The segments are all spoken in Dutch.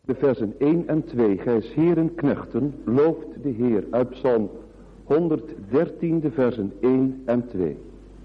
De versen 1 en 2. Gijs heren knechten, looft de Heer. Uit Psalm 113, de versen 1 en 2.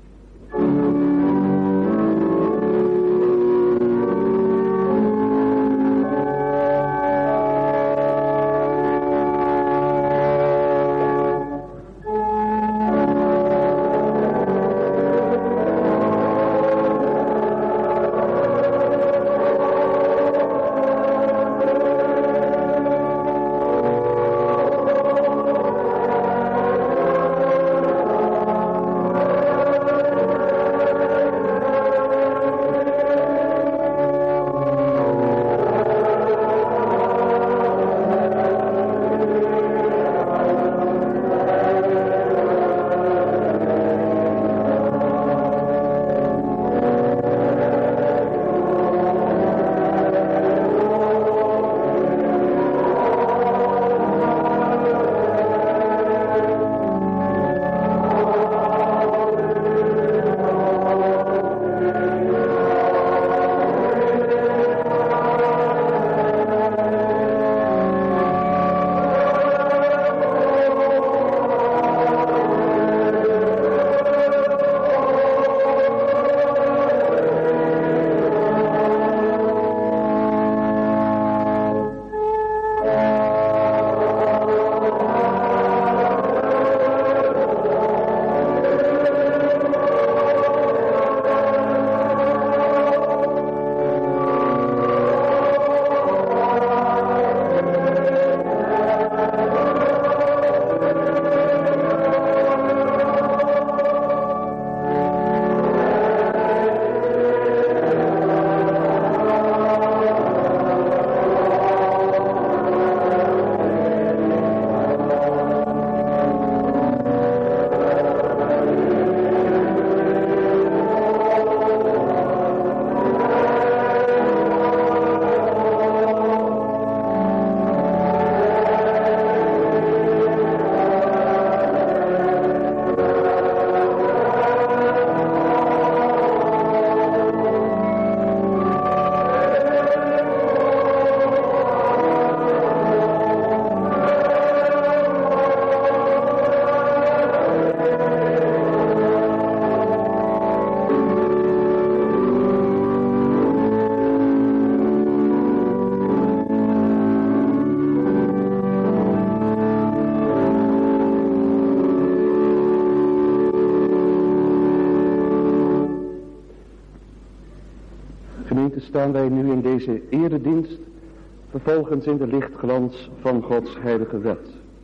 Staan wij nu in deze eredienst, vervolgens in de lichtglans van Gods heilige wet.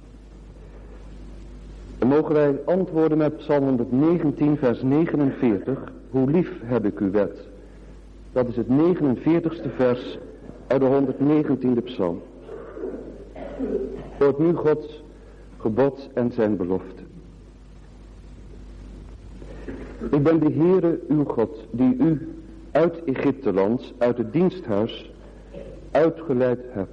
En mogen wij antwoorden met Psalm 119 vers 49, hoe lief heb ik uw wet. Dat is het 49ste vers uit de 119e psalm. Hoort nu Gods gebod en zijn belofte. Ik ben de Heere uw God, die u uit Egypteland, uit het diensthuis, uitgeleid heb.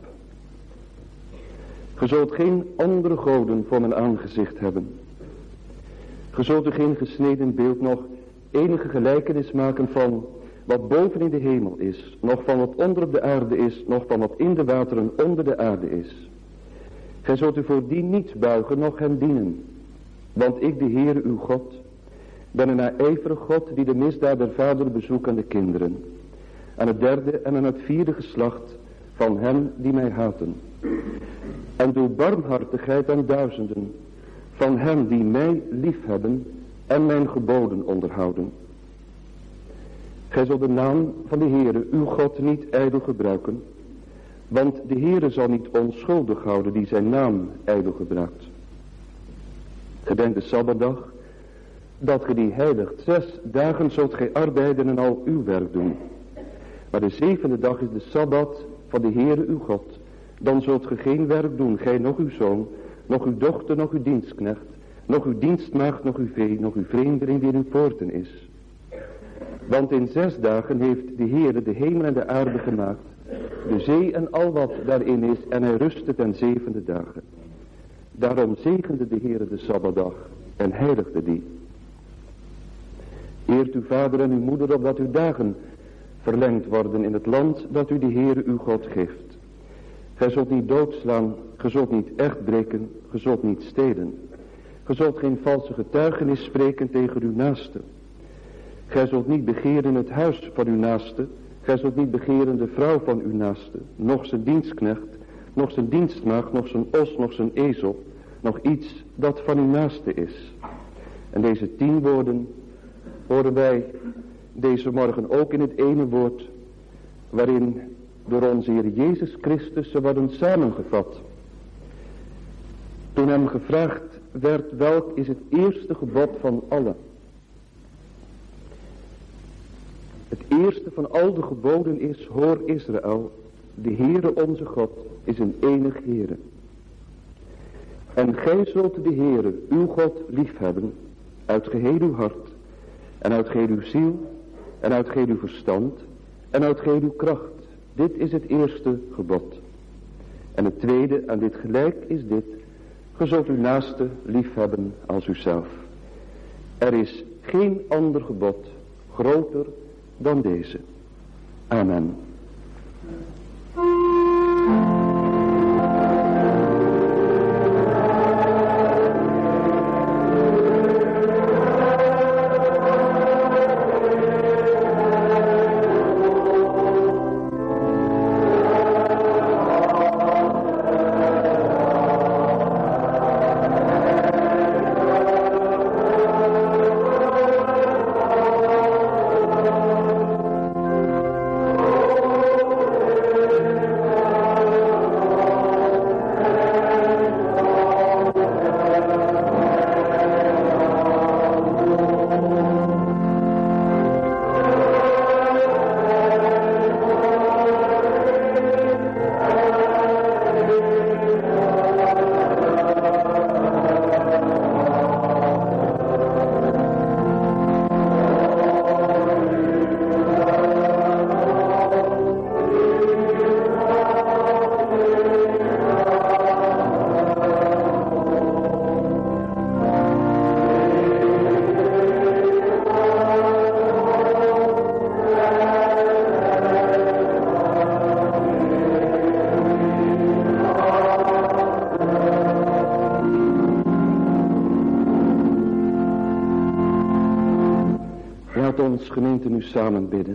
Ge zult geen andere goden voor mijn aangezicht hebben. Ge zult er geen gesneden beeld, nog enige gelijkenis maken van wat boven in de hemel is, nog van wat onder op de aarde is, nog van wat in de wateren onder de aarde is. Gij zult u voor die niet buigen, noch hem dienen. Want ik, de Heere uw God, ben een naijverig God die de misdaad der vader bezoekt aan de kinderen, aan het derde en aan het vierde geslacht van hen die mij haten. En doe barmhartigheid aan duizenden van hen die mij liefhebben en mijn geboden onderhouden. Gij zult de naam van de Heere uw God niet ijdel gebruiken, want de Heere zal niet onschuldig houden die zijn naam ijdel gebruikt. Gedenk de Sabbatdag, dat ge die heiligt. 6 dagen zult gij arbeiden en al uw werk doen. Maar de 7e dag is de Sabbat van de Heere uw God. Dan zult ge geen werk doen, gij nog uw zoon, nog uw dochter, nog uw dienstknecht, nog uw dienstmaagd, nog uw vee, nog uw vreemdeling die in uw poorten is. Want in 6 dagen heeft de Heere de hemel en de aarde gemaakt, de zee en al wat daarin is, en hij rustte ten 7e dagen. Daarom zegende de Heere de Sabbatdag en heiligde die. Eert uw vader en uw moeder, opdat uw dagen verlengd worden in het land dat u de Heere uw God geeft. Gij zult niet doodslaan, gij zult niet echt breken, gij zult niet stelen. Gij zult geen valse getuigenis spreken tegen uw naaste. Gij zult niet begeren het huis van uw naaste, gij zult niet begeren de vrouw van uw naaste, noch zijn dienstknecht, noch zijn dienstmaagd, noch zijn os, noch zijn ezel, nog iets dat van uw naaste is. En deze 10 woorden horen wij deze morgen ook in het ene woord, waarin door onze Heer Jezus Christus ze worden samengevat. Toen hem gevraagd werd, welk is het eerste gebod van alle? Het eerste van al de geboden is, hoor Israël, de Heere onze God is een enig Heere. En gij zult de Heere, uw God, liefhebben, uit geheel uw hart, en uit geheel uw ziel, en uit geheel uw verstand, en uit geheel uw kracht. Dit is het eerste gebod. En het tweede aan dit gelijk is dit: ge zult uw naaste liefhebben als uzelf. Er is geen ander gebod groter dan deze. Amen. Gemeente nu samen bidden.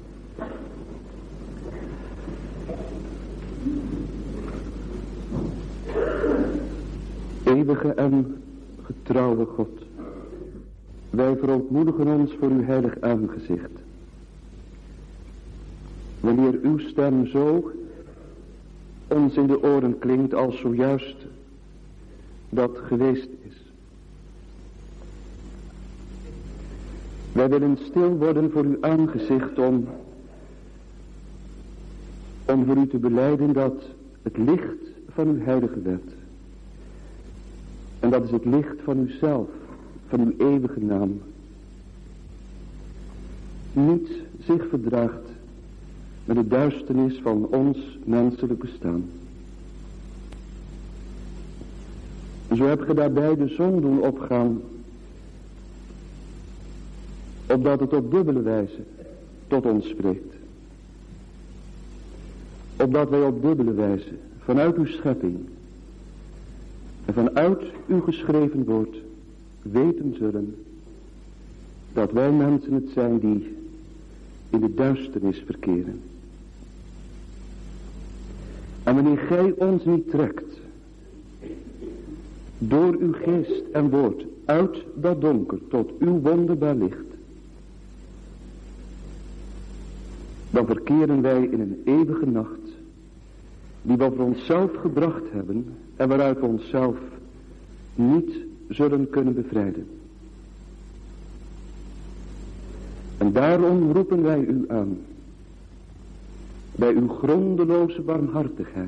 Eeuwige en getrouwe God, wij verontmoedigen ons voor uw heilig aangezicht. Wanneer uw stem zo ons in de oren klinkt als zojuist dat geweest is. Wij willen stil worden voor uw aangezicht om voor u te belijden dat het licht van uw heilige wet, en dat is het licht van uzelf, van uw eeuwige naam, niet zich verdraagt met de duisternis van ons menselijk bestaan. Zo hebt ge daarbij de zon doen opgaan, opdat het op dubbele wijze tot ons spreekt. Opdat wij op dubbele wijze vanuit uw schepping en vanuit uw geschreven woord weten zullen dat wij mensen het zijn die in de duisternis verkeren. En wanneer gij ons niet trekt door uw geest en woord uit dat donker tot uw wonderbaar licht, dan verkeren wij in een eeuwige nacht, die we voor onszelf gebracht hebben en waaruit we onszelf niet zullen kunnen bevrijden. En daarom roepen wij u aan, bij uw grondeloze barmhartigheid,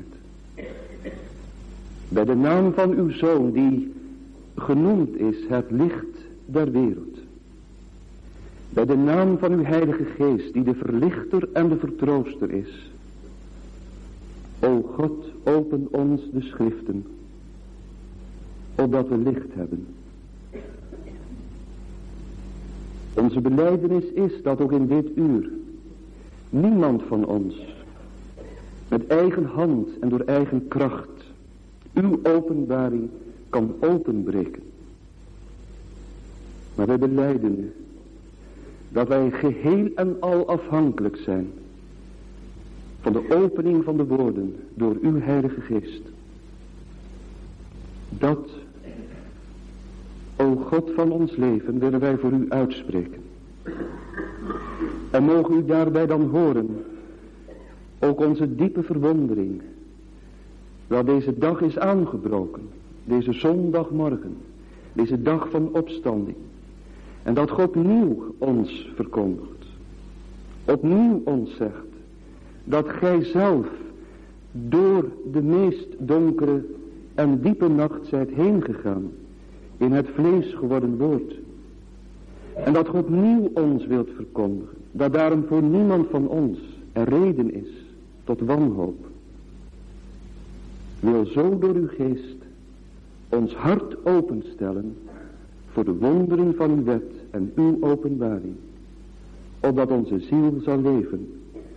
bij de naam van uw Zoon, die genoemd is het licht der wereld, bij de naam van uw Heilige Geest, die de verlichter en de vertrooster is. O God, open ons de schriften, opdat we licht hebben. Onze belijdenis is dat ook in dit uur niemand van ons met eigen hand en door eigen kracht uw openbaring kan openbreken. Maar wij belijden u dat wij geheel en al afhankelijk zijn van de opening van de woorden door uw Heilige Geest. Dat, o God van ons leven, willen wij voor u uitspreken. En mogen u daarbij dan horen ook onze diepe verwondering dat deze dag is aangebroken, deze zondagmorgen, deze dag van opstanding. En dat God opnieuw ons verkondigt, opnieuw ons zegt dat gij zelf door de meest donkere en diepe nacht zijt heen gegaan in het vlees geworden woord. En dat God opnieuw ons wilt verkondigen, dat daarom voor niemand van ons er reden is tot wanhoop. Wil zo door uw geest ons hart openstellen voor de wonderen van uw wet en uw openbaring, opdat onze ziel zal leven.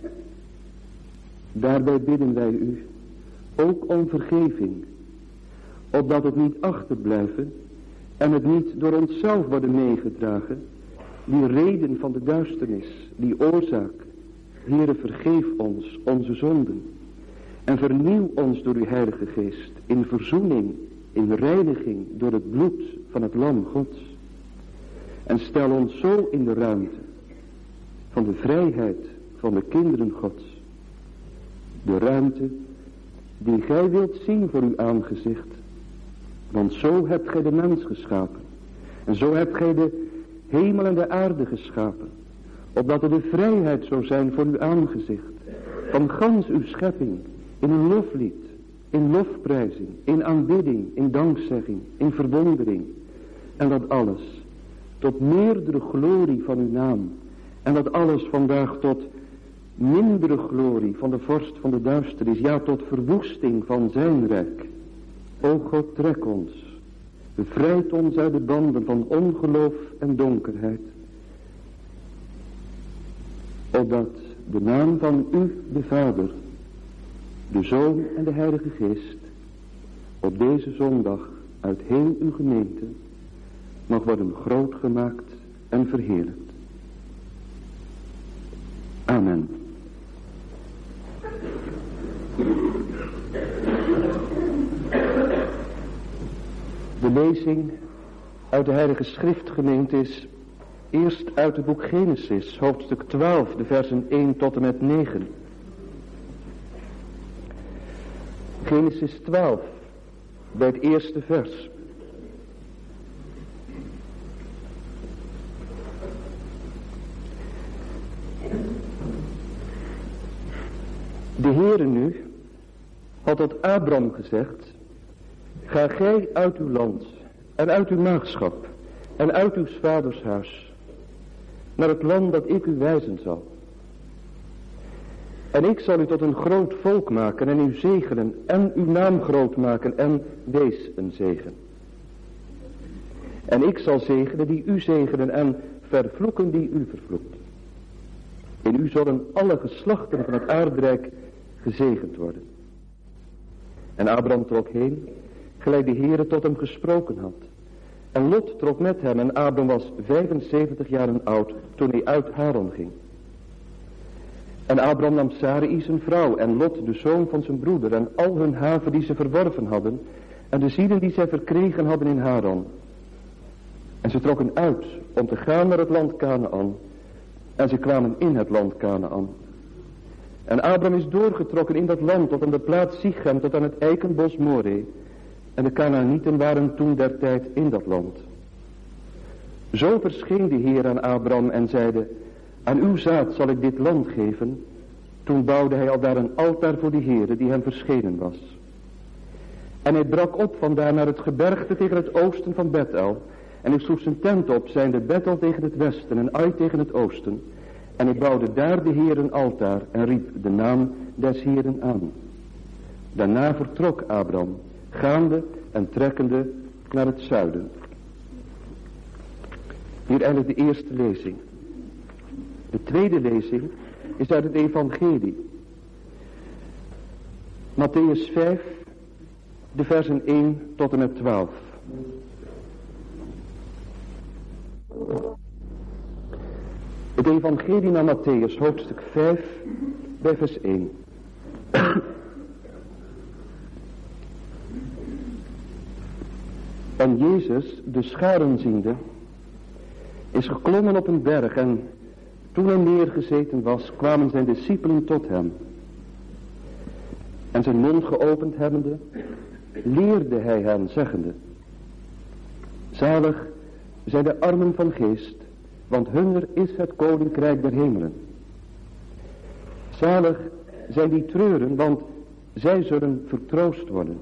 Daarbij bidden wij u ook om vergeving, opdat het niet achterblijven en het niet door onszelf worden meegedragen, die reden van de duisternis, die oorzaak. Heere, vergeef ons onze zonden en vernieuw ons door uw Heilige Geest in verzoening, in reiniging door het bloed van het Lam Gods. En stel ons zo in de ruimte van de vrijheid van de kinderen Gods. De ruimte die gij wilt zien voor uw aangezicht. Want zo hebt gij de mens geschapen. En zo hebt gij de hemel en de aarde geschapen. Opdat er de vrijheid zou zijn voor uw aangezicht. Van gans uw schepping. In een loflied. In lofprijzing. In aanbidding. In dankzegging. In verwondering. En dat alles tot meerdere glorie van uw naam. En dat alles vandaag tot mindere glorie van de vorst van de duisternis. Ja, tot verwoesting van zijn rijk. O God, trek ons. Bevrijd ons uit de banden van ongeloof en donkerheid. Opdat de naam van u, de Vader, de Zoon en de Heilige Geest op deze zondag uit heel uw gemeente mag worden groot gemaakt en verheerlijkt. Amen. De lezing uit de Heilige Schriftgemeente is eerst uit het boek Genesis, hoofdstuk 12, de versen 1 tot en met 9. Genesis 12, bij het eerste vers. De Heere nu had tot Abram gezegd: ga gij uit uw land en uit uw maagschap en uit uw vaders huis naar het land dat ik u wijzen zal. En ik zal u tot een groot volk maken en u zegenen en uw naam groot maken en wees een zegen. En ik zal zegenen die u zegenen en vervloeken die u vervloekt. In u zullen alle geslachten van het aardrijk gezegend worden. En Abraham trok heen, gelijk de Heere tot hem gesproken had. En Lot trok met hem en Abraham was 75 jaren oud toen hij uit Haran ging. En Abraham nam Sarai zijn vrouw en Lot de zoon van zijn broeder en al hun haven die ze verworven hadden en de zielen die zij verkregen hadden in Haran. En ze trokken uit om te gaan naar het land Kanaan en ze kwamen in het land Kanaan. En Abraham is doorgetrokken in dat land tot aan de plaats Sichem tot aan het eikenbos Moreh. En de Kanaanieten waren toen der tijd in dat land. Zo verscheen de Heer aan Abraham en zeide: aan uw zaad zal ik dit land geven. Toen bouwde hij al daar een altaar voor de Heere die hem verschenen was. En hij brak op vandaar naar het gebergte tegen het oosten van Bethel. En hij sloeg zijn tent op, zijnde Bethel tegen het westen en Ai tegen het oosten. En hij bouwde daar de Heer een altaar en riep de naam des Heeren aan. Daarna vertrok Abraham, gaande en trekkende naar het zuiden. Hier eindigt de eerste lezing. De tweede lezing is uit het evangelie. Mattheüs 5, de versen 1 tot en met 12. Het evangelie naar Mattheüs, hoofdstuk 5, bij vers 1. En Jezus, de scharen ziende, is geklommen op een berg en toen hij neergezeten was, kwamen zijn discipelen tot hem. En zijn mond geopend hebbende, leerde hij hen, zeggende: Zalig zijn de armen van geest, want hunner is het koninkrijk der hemelen. Zalig zijn die treuren, want zij zullen vertroost worden.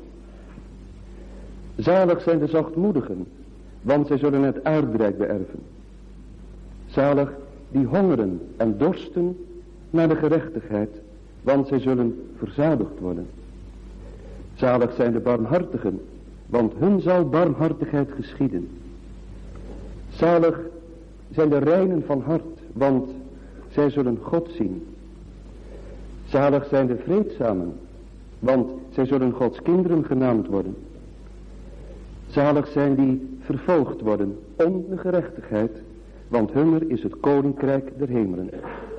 Zalig zijn de zachtmoedigen, want zij zullen het aardrijk beërven. Zalig die hongeren en dorsten naar de gerechtigheid, want zij zullen verzadigd worden. Zalig zijn de barmhartigen, want hun zal barmhartigheid geschieden. Zalig zijn de reinen van hart, want zij zullen God zien. Zalig zijn de vreedzamen, want zij zullen Gods kinderen genaamd worden. Zalig zijn die vervolgd worden om de gerechtigheid, want hunner is het koninkrijk der hemelen.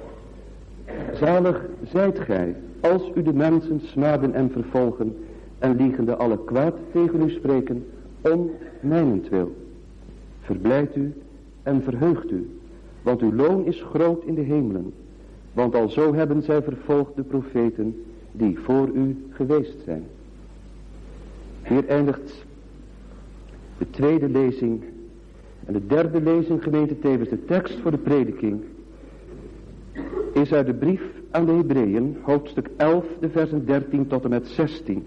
Zalig zijt gij, als u de mensen smaden en vervolgen en liegende alle kwaad tegen u spreken, om mijnentwil. Verblijd u en verheugt u, want uw loon is groot in de hemelen. Want alzo hebben zij vervolgd de profeten die voor u geweest zijn. Hier eindigt de tweede lezing en de derde lezing, gemeente, tevens de tekst voor de prediking, is uit de brief aan de Hebreeën, hoofdstuk 11, de versen 13 tot en met 16.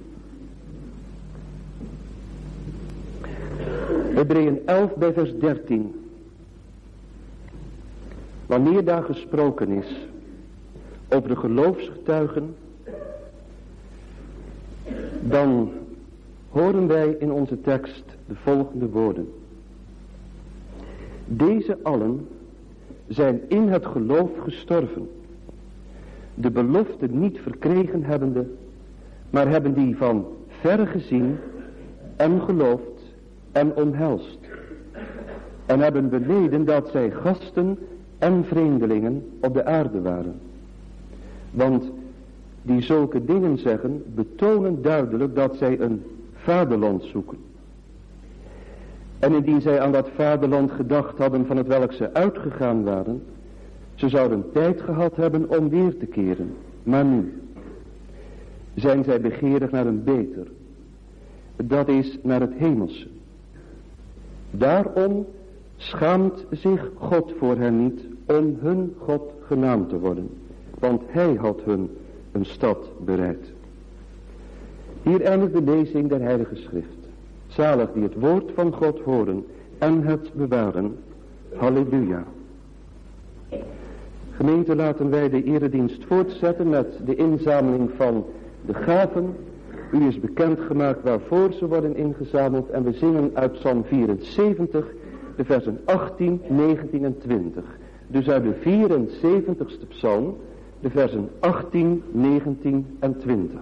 Hebreeën 11 bij vers 13. Wanneer daar gesproken is over de geloofsgetuigen, dan horen wij in onze tekst de volgende woorden. Deze allen zijn in het geloof gestorven, de belofte niet verkregen hebbende, maar hebben die van verre gezien en geloofd en omhelst, en hebben beleden dat zij gasten en vreemdelingen op de aarde waren. Want die zulke dingen zeggen, betonen duidelijk dat zij een vaderland zoeken. En indien zij aan dat vaderland gedacht hadden van het welk ze uitgegaan waren, ze zouden tijd gehad hebben om weer te keren. Maar nu zijn zij begeerig naar een beter, dat is naar het hemelse. Daarom schaamt zich God voor hen niet om hun God genaamd te worden, want hij had hun een stad bereid. Hier eindigt de lezing der Heilige Schrift. Zalig die het woord van God horen en het bewaren. Halleluja. Gemeente, laten wij de eredienst voortzetten met de inzameling van de gaven. U is bekendgemaakt waarvoor ze worden ingezameld en we zingen uit Psalm 74 de versen 18, 19 en 20. Dus uit de 74ste psalm de versen 18, 19 en 20.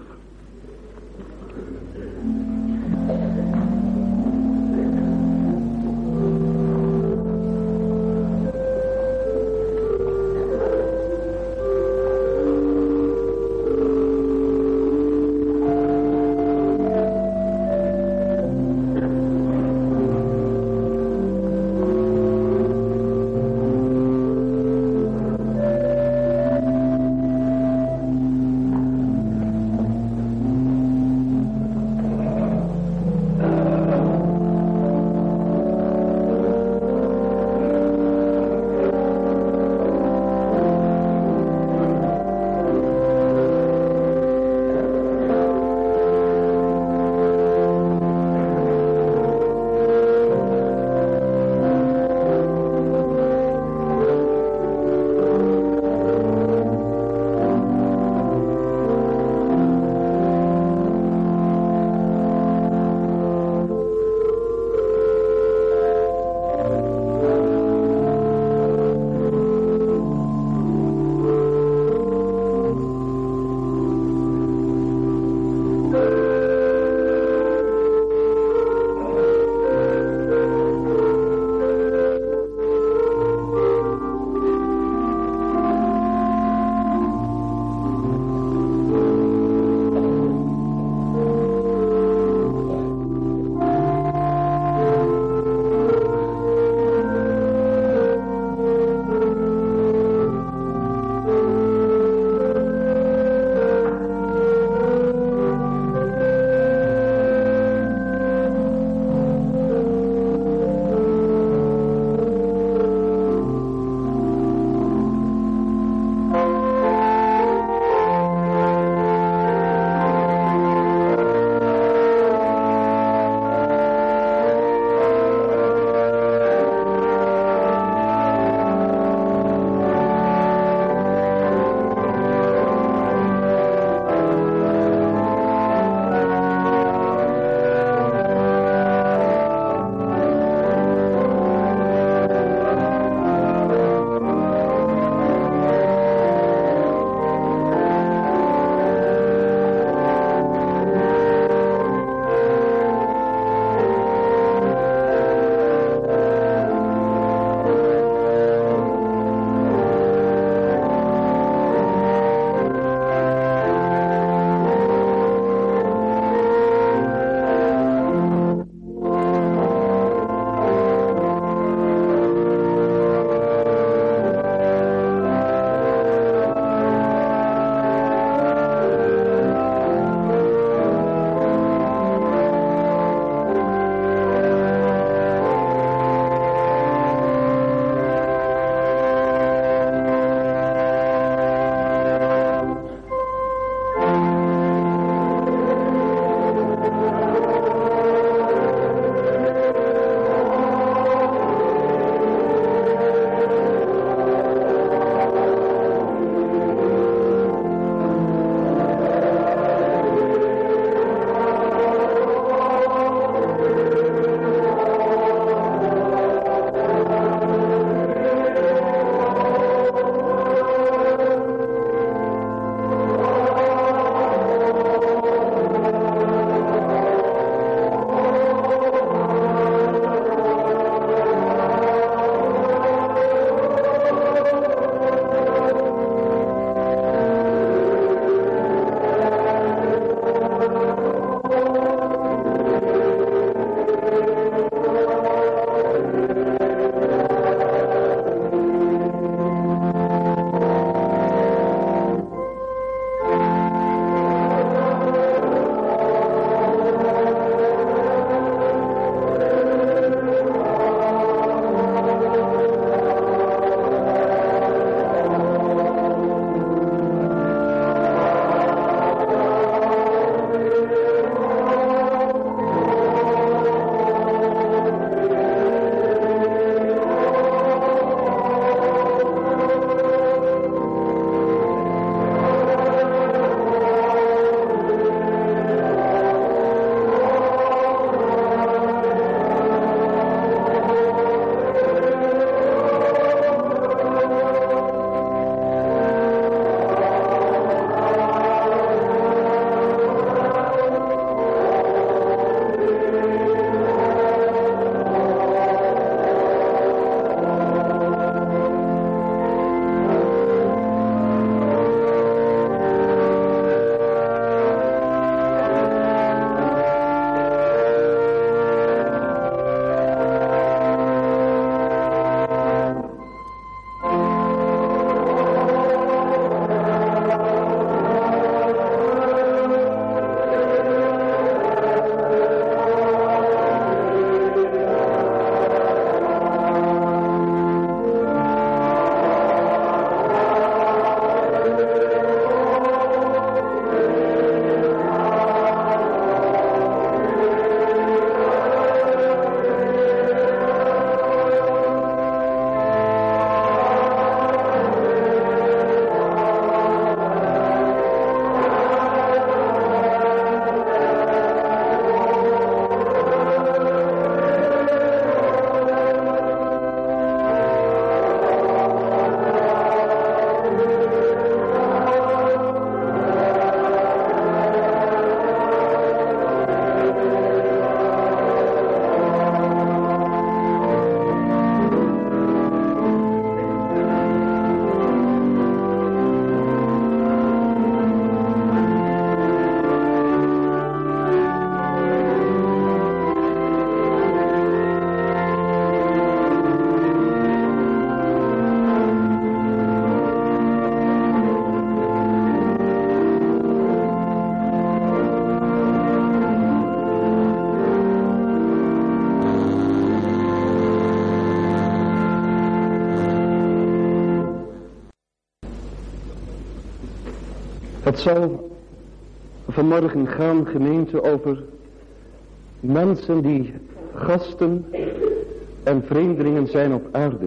Het zal vanmorgen gaan, gemeente, over mensen die gasten en vreemdelingen zijn op aarde.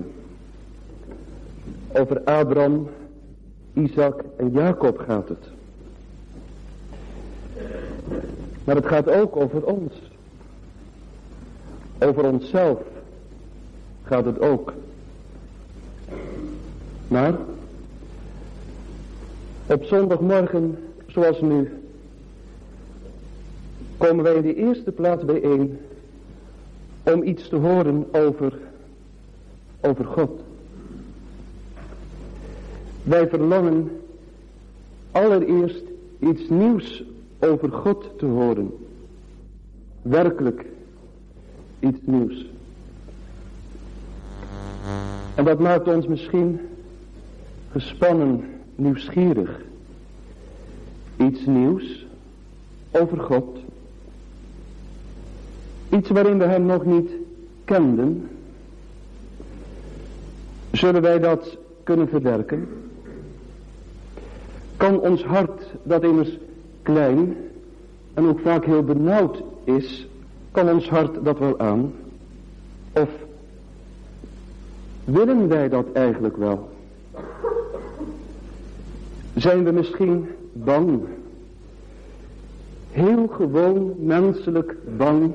Over Abraham, Isaac en Jacob gaat het. Maar het gaat ook over ons. Over onszelf gaat het ook. Maar op zondagmorgen, zoals nu, komen wij in de eerste plaats bijeen om iets te horen over God. Wij verlangen allereerst iets nieuws over God te horen. Werkelijk iets nieuws. En dat maakt ons misschien gespannen, nieuwsgierig. Iets nieuws over God. Iets waarin we hem nog niet kenden. Zullen wij dat kunnen verwerken? Kan ons hart, dat immers klein en ook vaak heel benauwd is, kan ons hart dat wel aan? Of willen wij dat eigenlijk wel? Zijn we misschien bang? Heel gewoon menselijk bang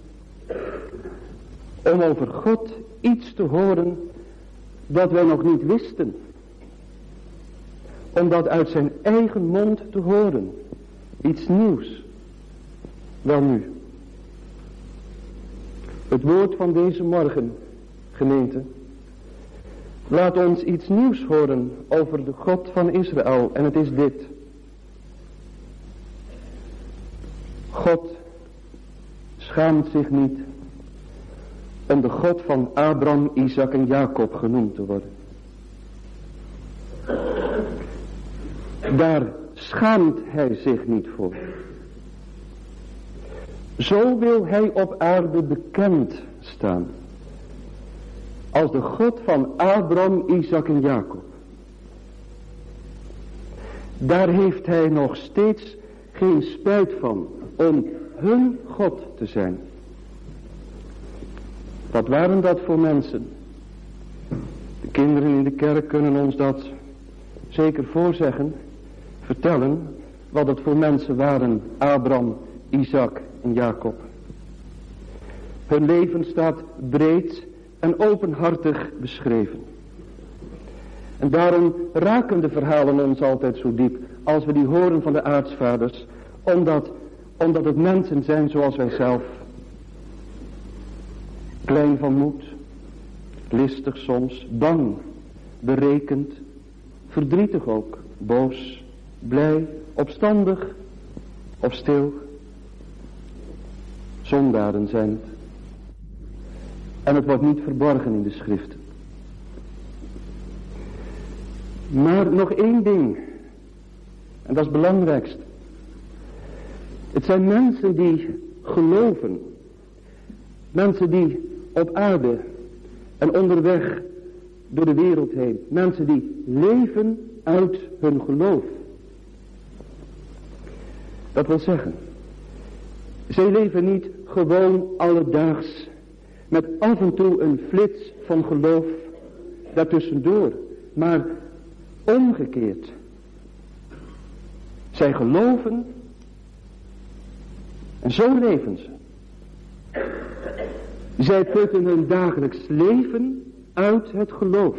om over God iets te horen dat wij nog niet wisten. Om dat uit zijn eigen mond te horen. Iets nieuws. Welnu. Het woord van deze morgen, gemeente, laat ons iets nieuws horen over de God van Israël. En het is dit. God schaamt zich niet om de God van Abraham, Isaac en Jacob genoemd te worden. Daar schaamt hij zich niet voor. Zo wil hij op aarde bekend staan. Als de God van Abraham, Isaac en Jacob. Daar heeft hij nog steeds geen spijt van om hun God te zijn. Wat waren dat voor mensen? De kinderen in de kerk kunnen ons dat zeker voorzeggen, vertellen wat het voor mensen waren, Abraham, Isaac en Jacob. Hun leven staat breed en openhartig beschreven. En daarom raken de verhalen ons altijd zo diep als we die horen van de aartsvaders, omdat het mensen zijn zoals wij zelf. Klein van moed, listig soms, bang, berekend, verdrietig ook, boos, blij, opstandig of stil. Zondaren zijn het. En het wordt niet verborgen in de schriften. Maar nog één ding, en dat is het belangrijkste. Het zijn mensen die geloven. Mensen die op aarde en onderweg door de wereld heen. Mensen die leven uit hun geloof. Dat wil zeggen, zij leven niet gewoon alledaags met af en toe een flits van geloof daartussendoor, maar omgekeerd. Zij geloven en zo leven ze. Zij putten hun dagelijks leven uit het geloof.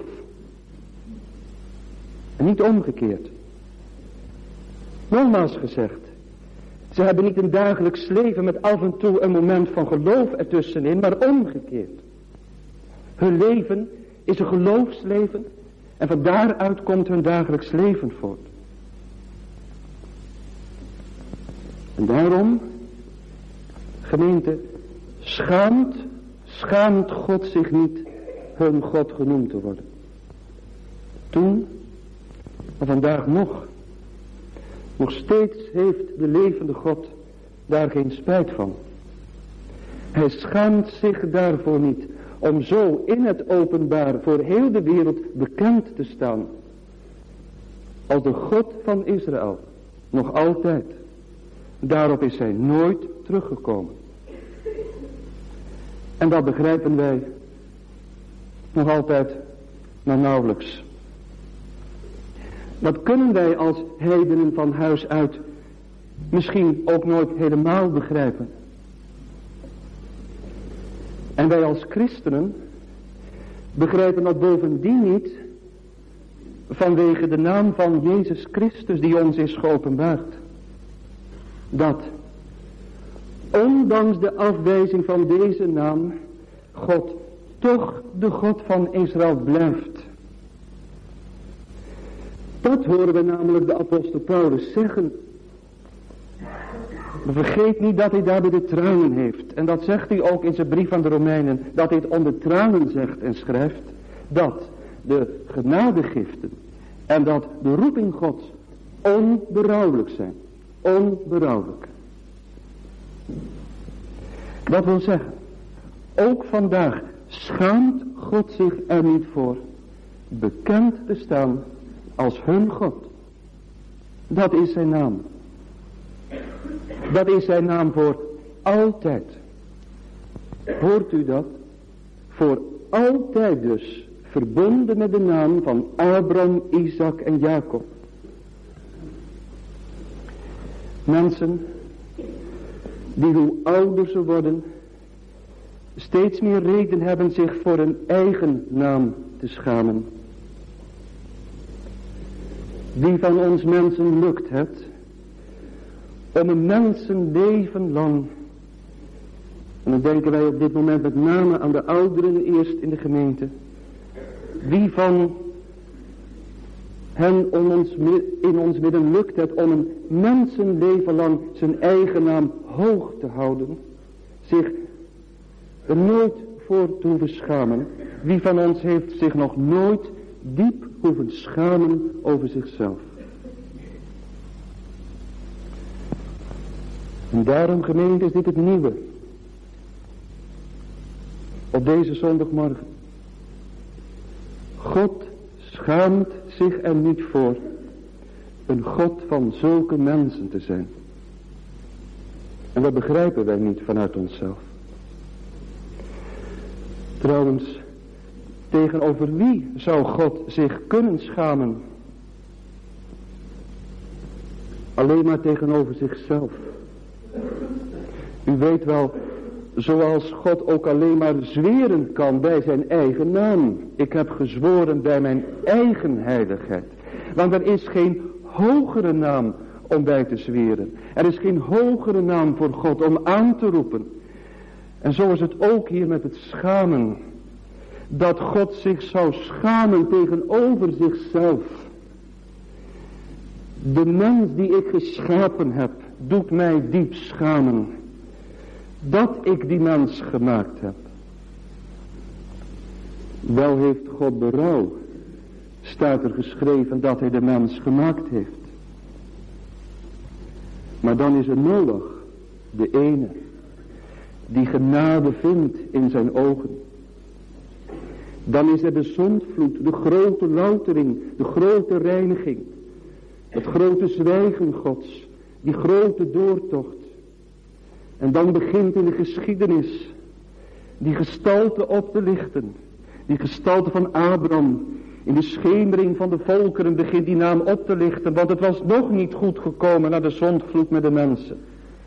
En niet omgekeerd. Nogmaals gezegd. Ze hebben niet een dagelijks leven met af en toe een moment van geloof ertussenin, maar omgekeerd. Hun leven is een geloofsleven en van daaruit komt hun dagelijks leven voort. En daarom, gemeente, schaamt God zich niet hun God genoemd te worden. Toen, maar vandaag nog. Nog steeds heeft de levende God daar geen spijt van. Hij schaamt zich daarvoor niet om zo in het openbaar voor heel de wereld bekend te staan als de God van Israël. Nog altijd. Daarop is zij nooit teruggekomen. En dat begrijpen wij nog altijd maar nauwelijks. Dat kunnen wij als heidenen van huis uit misschien ook nooit helemaal begrijpen. En wij als christenen begrijpen dat bovendien niet vanwege de naam van Jezus Christus die ons is geopenbaard. Dat ondanks de afwijzing van deze naam God toch de God van Israël blijft. Dat horen we namelijk de apostel Paulus zeggen. Maar vergeet niet dat hij daarbij de tranen heeft. En dat zegt hij ook in zijn brief aan de Romeinen. Dat hij het onder tranen zegt en schrijft. Dat de genadegiften en dat de roeping Gods onberouwelijk zijn. Onberouwelijk. Dat wil zeggen, ook vandaag schaamt God zich er niet voor bekend te staan als hun God. Dat is zijn naam. Dat is zijn naam voor altijd. Hoort u dat? Voor altijd dus. Verbonden met de naam van Abraham, Isaac en Jacob. Mensen die hoe ouder ze worden steeds meer reden hebben zich voor hun eigen naam te schamen. Wie van ons mensen lukt het om een mensenleven lang, en dan denken wij op dit moment met name aan de ouderen eerst in de gemeente, wie van hen in ons midden lukt het om een mensenleven lang zijn eigen naam hoog te houden, zich er nooit voor te hoeven schamen? Wie van ons heeft zich nog nooit diep hoeven schamen over zichzelf? En daarom, gemeente, is dit het nieuwe. Op deze zondagmorgen. God schaamt zich er niet voor een God van zulke mensen te zijn. En dat begrijpen wij niet vanuit onszelf. Trouwens, tegenover wie zou God zich kunnen schamen? Alleen maar tegenover zichzelf. U weet wel, zoals God ook alleen maar zweren kan bij zijn eigen naam. Ik heb gezworen bij mijn eigen heiligheid. Want er is geen hogere naam om bij te zweren. Er is geen hogere naam voor God om aan te roepen. En zo is het ook hier met het schamen. Dat God zich zou schamen tegenover zichzelf. De mens die ik geschapen heb, doet mij diep schamen. Dat ik die mens gemaakt heb. Wel heeft God berouw, staat er geschreven dat hij de mens gemaakt heeft. Maar dan is er Noach, de ene, die genade vindt in zijn ogen. Dan is er de zondvloed, de grote loutering, de grote reiniging. Het grote zwijgen Gods, die grote doortocht. En dan begint in de geschiedenis die gestalte op te lichten. Die gestalte van Abraham. In de schemering van de volkeren begint die naam op te lichten. Want het was nog niet goed gekomen naar de zondvloed met de mensen.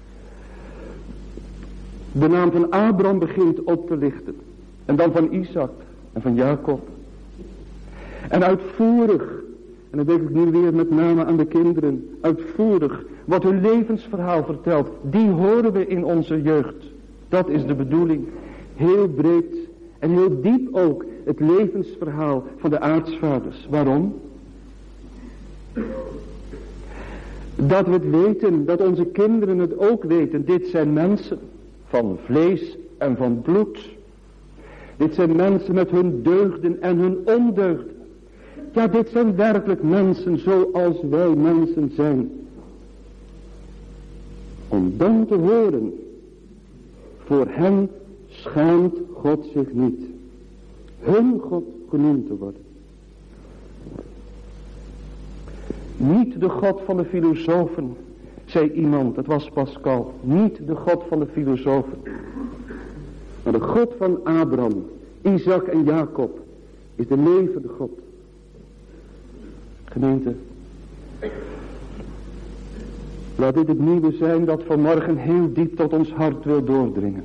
De naam van Abraham begint op te lichten. En dan van Isaac en van Jacob. En uitvoerig, en dan denk ik nu weer met name aan de kinderen. Uitvoerig, wat hun levensverhaal vertelt. Die horen we in onze jeugd. Dat is de bedoeling. Heel breed en heel diep ook het levensverhaal van de aartsvaders. Waarom? Dat we het weten, dat onze kinderen het ook weten. Dit zijn mensen van vlees en van bloed. Dit zijn mensen met hun deugden en hun ondeugden. Ja, dit zijn werkelijk mensen zoals wij mensen zijn. Om dan te horen, voor hen schaamt God zich niet. Hun God genoemd te worden. Niet de God van de filosofen, zei iemand, het was Pascal, niet de God van de filosofen, maar de God van Abraham, Isaac en Jacob is de levende God. Gemeente, laat dit het nieuwe zijn dat vanmorgen heel diep tot ons hart wil doordringen.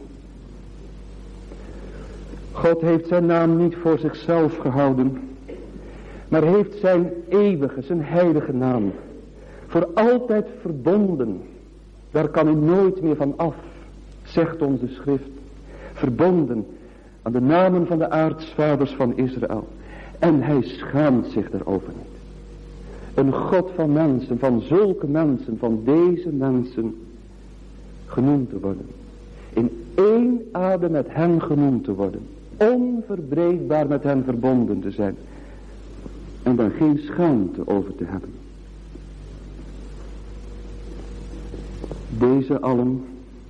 God heeft zijn naam niet voor zichzelf gehouden, maar heeft zijn eeuwige, zijn heilige naam voor altijd verbonden. Daar kan u nooit meer van af, zegt onze schrift. Verbonden aan de namen van de aartsvaders van Israël. En hij schaamt zich daarover niet. Een God van mensen, van zulke mensen, van deze mensen genoemd te worden. In één adem met hen genoemd te worden. Onverbreekbaar met hen verbonden te zijn. En daar geen schaamte over te hebben. Deze allen,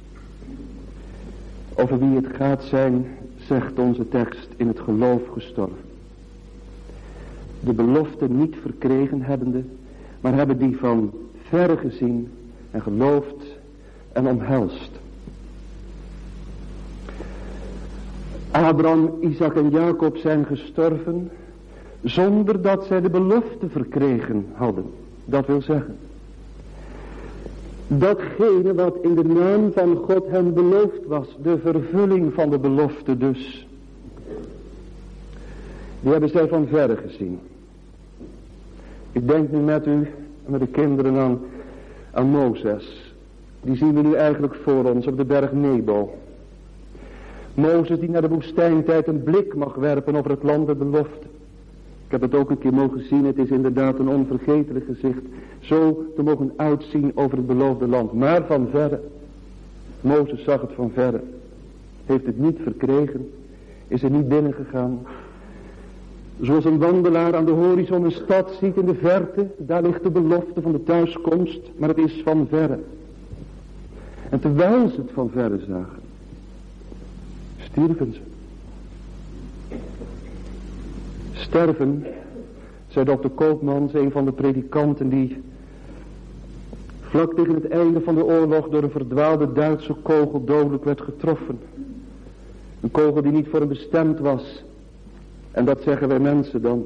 over wie het gaat zijn, zegt onze tekst, in het geloof gestorven. De belofte niet verkregen hebbende, maar hebben die van verre gezien en geloofd en omhelst. Abraham, Isaac en Jacob zijn gestorven zonder dat zij de belofte verkregen hadden. Dat wil zeggen, datgene wat in de naam van God hen beloofd was, de vervulling van de belofte dus, die hebben zij van verre gezien. Ik denk nu met u en met de kinderen aan Mozes. Die zien we nu eigenlijk voor ons op de berg Nebo. Mozes die naar de woestijntijd een blik mag werpen over het land der belofte. Ik heb het ook een keer mogen zien. Het is inderdaad een onvergetelijk gezicht. Zo te mogen uitzien over het beloofde land. Maar van verre. Mozes zag het van verre. Heeft het niet verkregen. Is er niet binnengegaan. Zoals een wandelaar aan de horizon een stad ziet in de verte. Daar ligt de belofte van de thuiskomst. Maar het is van verre. En terwijl ze het van verre zagen, stierven ze. Sterven, zei dokter Koopmans, een van de predikanten die vlak tegen het einde van de oorlog door een verdwaalde Duitse kogel dodelijk werd getroffen. Een kogel die niet voor hem bestemd was. En dat zeggen wij mensen dan.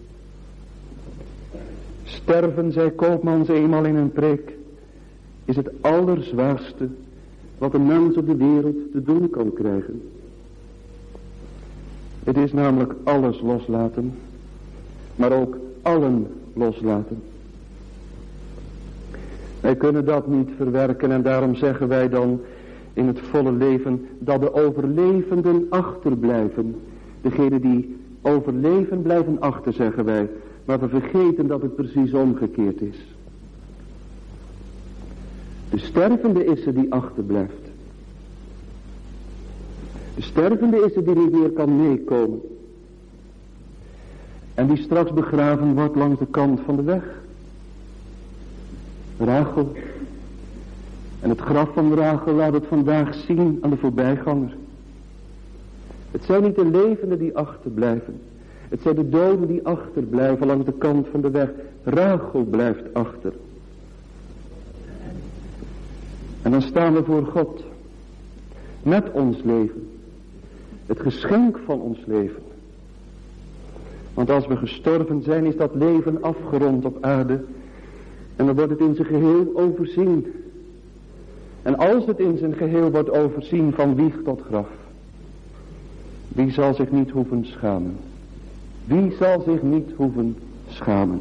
Sterven, zei Koopmans eenmaal in een preek, is het allerzwaarste wat een mens op de wereld te doen kan krijgen. Het is namelijk alles loslaten, maar ook allen loslaten. Wij kunnen dat niet verwerken en daarom zeggen wij dan in het volle leven dat de overlevenden achterblijven. Degenen die overleven blijven achter, zeggen wij, maar we vergeten dat het precies omgekeerd is. De stervende is er die achterblijft. De stervende is er die niet meer kan meekomen. En die straks begraven wordt langs de kant van de weg. Rachel. En het graf van Rachel laat het vandaag zien aan de voorbijganger. Het zijn niet de levenden die achterblijven. Het zijn de doden die achterblijven langs de kant van de weg. Rachel blijft achter. En dan staan we voor God. Met ons leven. Het geschenk van ons leven. Want als we gestorven zijn, is dat leven afgerond op aarde. En dan wordt het in zijn geheel overzien. En als het in zijn geheel wordt overzien van wieg tot graf. Wie zal zich niet hoeven schamen? Wie zal zich niet hoeven schamen?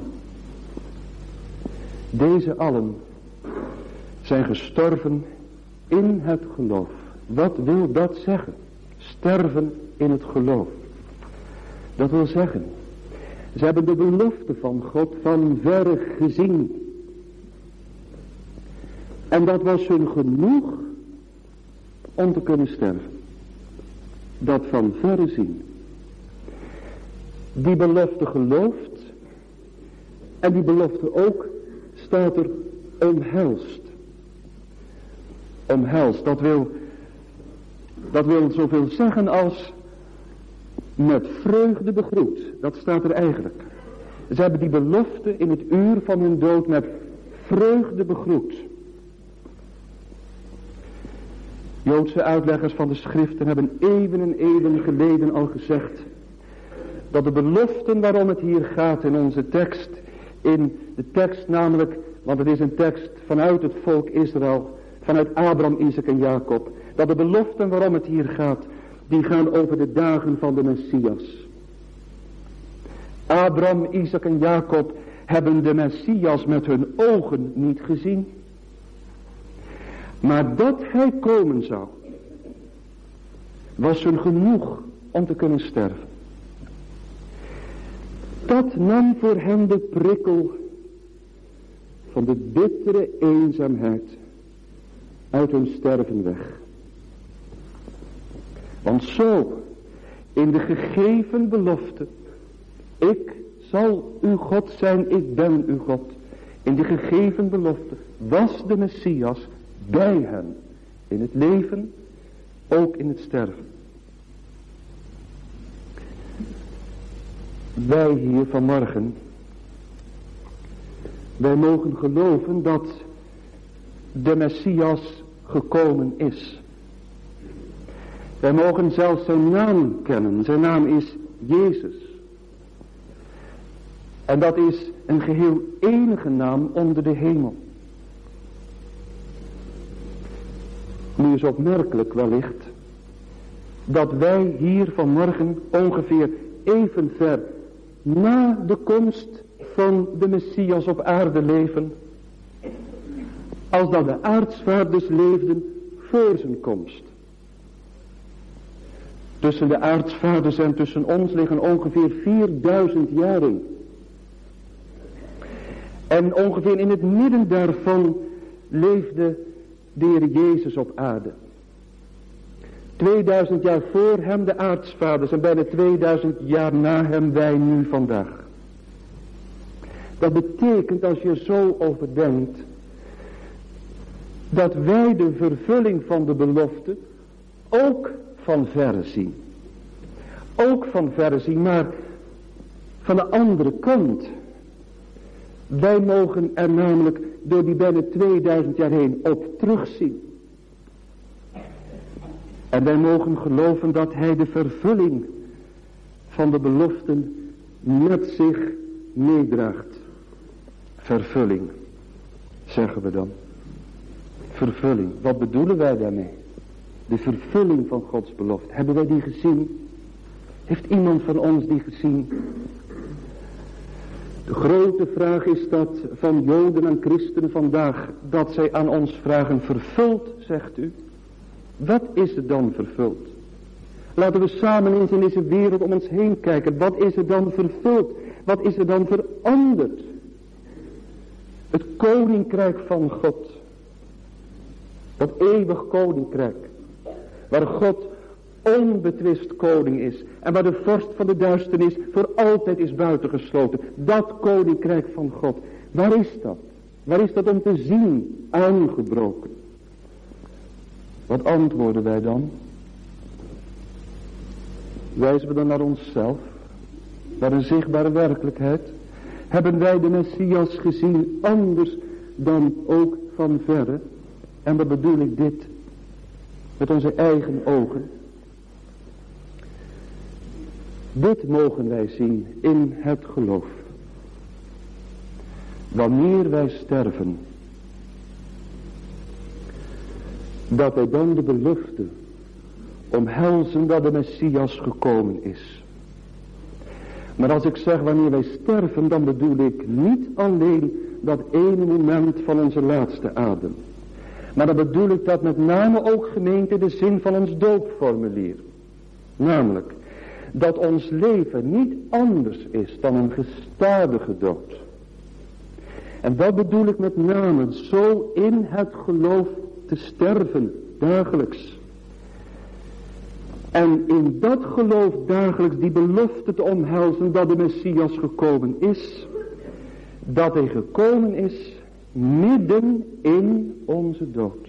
Deze allen zijn gestorven in het geloof. Wat wil dat zeggen? Sterven in het geloof. Dat wil zeggen, ze hebben de belofte van God van verre gezien. En dat was hun genoeg om te kunnen sterven. Dat van verre zien. Die belofte gelooft. En die belofte ook, staat er, omhelst. Omhelst, dat wil zoveel zeggen als met vreugde begroet. Dat staat er eigenlijk. Ze hebben die belofte in het uur van hun dood met vreugde begroet. Joodse uitleggers van de schriften hebben eeuwen en eeuwen geleden al gezegd dat de beloften waarom het hier gaat in onze tekst, in de tekst namelijk, want het is een tekst vanuit het volk Israël, vanuit Abraham, Isaac en Jacob, dat de beloften waarom het hier gaat, die gaan over de dagen van de Messias. Abraham, Isaac en Jacob hebben de Messias met hun ogen niet gezien. Maar dat hij komen zou, was hun genoeg om te kunnen sterven. Dat nam voor hen de prikkel van de bittere eenzaamheid uit hun sterven weg. Want zo, in de gegeven belofte, ik zal uw God zijn, ik ben uw God. In de gegeven belofte was de Messias bij hen. In het leven, ook in het sterven. Wij hier vanmorgen, wij mogen geloven dat de Messias gekomen is. Wij mogen zelfs zijn naam kennen. Zijn naam is Jezus. En dat is een geheel enige naam onder de hemel. Nu is opmerkelijk wellicht dat wij hier vanmorgen ongeveer even ver na de komst van de Messias op aarde leven, als dat de aartsvaarders leefden voor zijn komst. Tussen de aartsvaders en tussen ons liggen ongeveer 4000 jaar in. En ongeveer in het midden daarvan leefde de Heer Jezus op aarde. 2000 jaar voor hem de aartsvaders en bijna 2000 jaar na hem wij nu vandaag. Dat betekent, als je zo overdenkt, dat wij de vervulling van de belofte ook van verre zien. Ook van verre zien, maar van de andere kant. Wij mogen er namelijk door die bijna 2000 jaar heen op terugzien. En wij mogen geloven dat hij de vervulling van de beloften met zich meedraagt. Vervulling, zeggen we dan. Vervulling, wat bedoelen wij daarmee? De vervulling van Gods belofte. Hebben wij die gezien? Heeft iemand van ons die gezien? De grote vraag is dat van Joden en christenen vandaag, dat zij aan ons vragen, vervuld, zegt u? Wat is er dan vervuld? Laten we samen eens in deze wereld om ons heen kijken. Wat is er dan vervuld? Wat is er dan veranderd? Het koninkrijk van God. Dat eeuwig koninkrijk. Waar God onbetwist koning is. En waar de vorst van de duisternis voor altijd is buitengesloten. Dat koninkrijk van God. Waar is dat? Waar is dat om te zien? Aangebroken. Wat antwoorden wij dan? Wijzen we dan naar onszelf? Naar een zichtbare werkelijkheid? Hebben wij de Messias gezien anders dan ook van verre? En wat bedoel ik dit? Met onze eigen ogen. Dit mogen wij zien in het geloof. Wanneer wij sterven, dat wij dan de belofte omhelzen dat de Messias gekomen is. Maar als ik zeg wanneer wij sterven, dan bedoel ik niet alleen dat ene moment van onze laatste adem. Maar dan bedoel ik dat met name ook, gemeente, de zin van ons doopformulier. Namelijk, dat ons leven niet anders is dan een gestadige dood. En dat bedoel ik met name, zo in het geloof te sterven, dagelijks. En in dat geloof dagelijks die belofte te omhelzen dat de Messias gekomen is. Dat hij gekomen is midden in onze dood.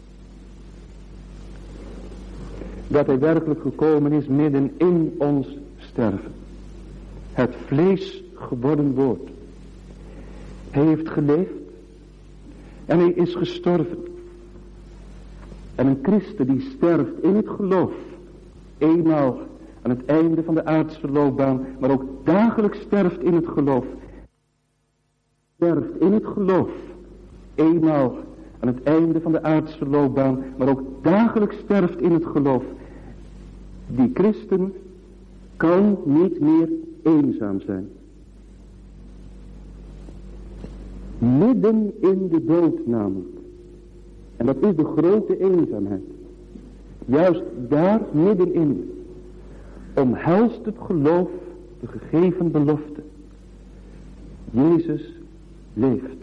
Dat hij werkelijk gekomen is midden in ons sterven. Het vlees geworden woord. Hij heeft geleefd en hij is gestorven. En een christen die sterft in het geloof, eenmaal aan het einde van de aardse loopbaan, maar ook dagelijks sterft in het geloof. Sterft in het geloof, eenmaal aan het einde van de aardse loopbaan, maar ook dagelijks sterft in het geloof. Die christen kan niet meer eenzaam zijn. Midden in de dood namelijk. En dat is de grote eenzaamheid. Juist daar middenin omhelst het geloof de gegeven belofte. Jezus leeft.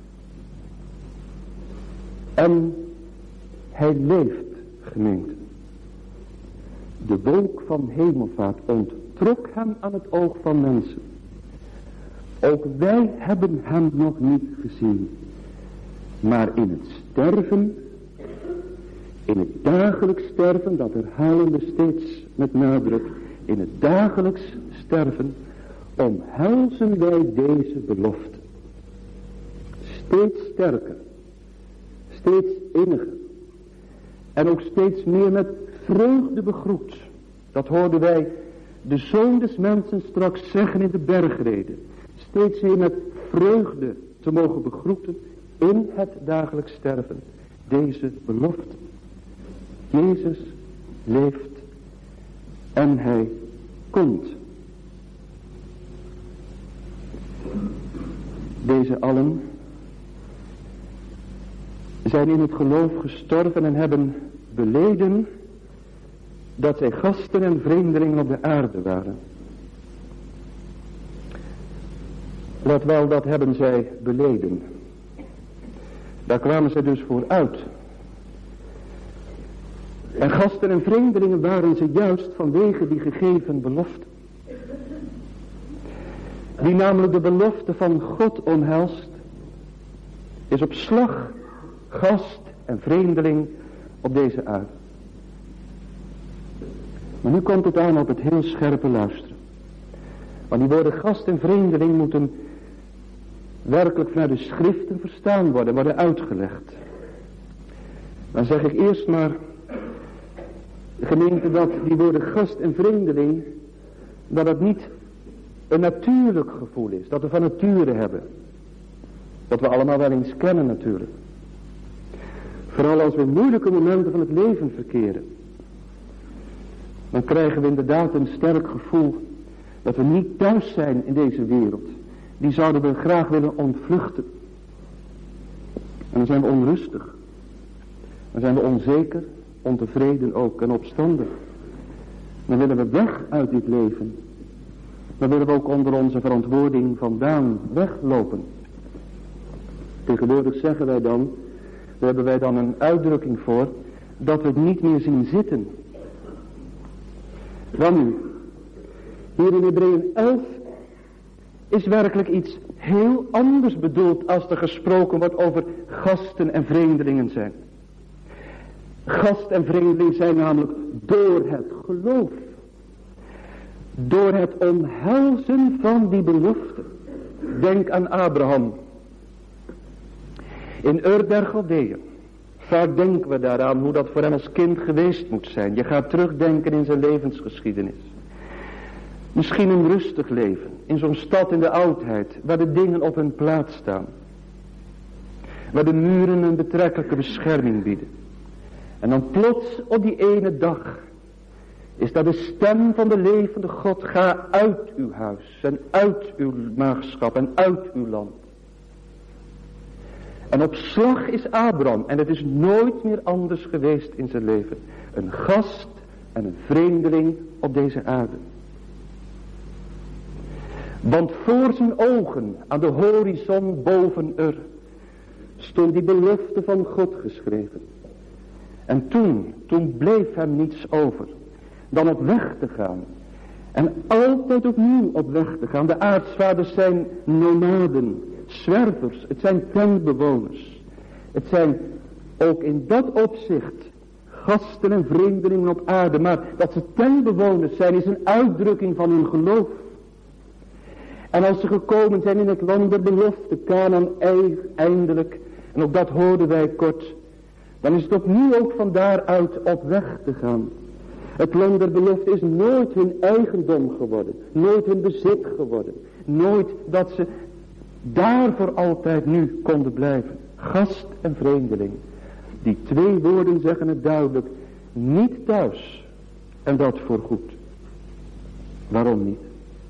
En hij leeft, gemeente. De wolk van hemelvaart onttrok hem aan het oog van mensen. Ook wij hebben hem nog niet gezien. Maar in het sterven, in het dagelijks sterven, dat herhalen we steeds met nadruk, in het dagelijks sterven omhelzen wij deze belofte. Steeds sterker, steeds inniger en ook steeds meer met vreugde begroet. Dat hoorden wij de Zoon des Mensen straks zeggen in de bergrede. Steeds weer met vreugde te mogen begroeten in het dagelijks sterven. Deze belofte. Jezus leeft en hij komt. Deze allen zijn in het geloof gestorven en hebben beleden dat zij gasten en vreemdelingen op de aarde waren. Wat wel, dat hebben zij beleden. Daar kwamen zij dus voor uit. En gasten en vreemdelingen waren ze juist vanwege die gegeven belofte. Die namelijk de belofte van God omhelst, is op slag gast en vreemdeling op deze aarde. Maar nu komt het aan op het heel scherpe luisteren. Want die woorden gast en vreemdeling moeten werkelijk vanuit de schriften verstaan worden uitgelegd. Dan zeg ik eerst maar, gemeente, dat die woorden gast en vreemdeling, dat het niet een natuurlijk gevoel is, dat we van nature hebben. Dat we allemaal wel eens kennen natuurlijk. Vooral als we in moeilijke momenten van het leven verkeren. Dan krijgen we inderdaad een sterk gevoel dat we niet thuis zijn in deze wereld. Die zouden we graag willen ontvluchten. En dan zijn we onrustig. Dan zijn we onzeker, ontevreden ook en opstandig. Dan willen we weg uit dit leven. Dan willen we ook onder onze verantwoording vandaan weglopen. Tegenwoordig zeggen wij dan, daar hebben wij dan een uitdrukking voor, dat we het niet meer zien zitten. Dan nu, hier in Hebreeën 11 is werkelijk iets heel anders bedoeld als er gesproken wordt over gasten en vreemdelingen zijn. Gast en vreemdeling zijn namelijk door het geloof. Door het omhelzen van die belofte. Denk aan Abraham. In Ur der Galdeeën. Vaak denken we daaraan hoe dat voor hem als kind geweest moet zijn. Je gaat terugdenken in zijn levensgeschiedenis. Misschien een rustig leven. In zo'n stad in de oudheid. Waar de dingen op hun plaats staan. Waar de muren een betrekkelijke bescherming bieden. En dan plots op die ene dag is dat de stem van de levende God. Ga uit uw huis en uit uw maagschap en uit uw land. En op slag is Abraham, en het is nooit meer anders geweest in zijn leven, een gast en een vreemdeling op deze aarde. Want voor zijn ogen aan de horizon boven Ur stond die belofte van God geschreven. En toen bleef hem niets over dan op weg te gaan. En altijd opnieuw op weg te gaan. De aartsvaders zijn nomaden, zwervers, het zijn tentbewoners. Het zijn ook in dat opzicht gasten en vreemdelingen op aarde. Maar dat ze tentbewoners zijn is een uitdrukking van hun geloof. En als ze gekomen zijn in het land der belofte, Kanaan eindelijk, en ook dat hoorden wij kort, dan is het opnieuw ook van daaruit op weg te gaan. Het land der belofte is nooit hun eigendom geworden. Nooit hun bezit geworden. Nooit dat ze daar voor altijd nu konden blijven. Gast en vreemdeling. Die twee woorden zeggen het duidelijk. Niet thuis. En dat voorgoed. Waarom niet?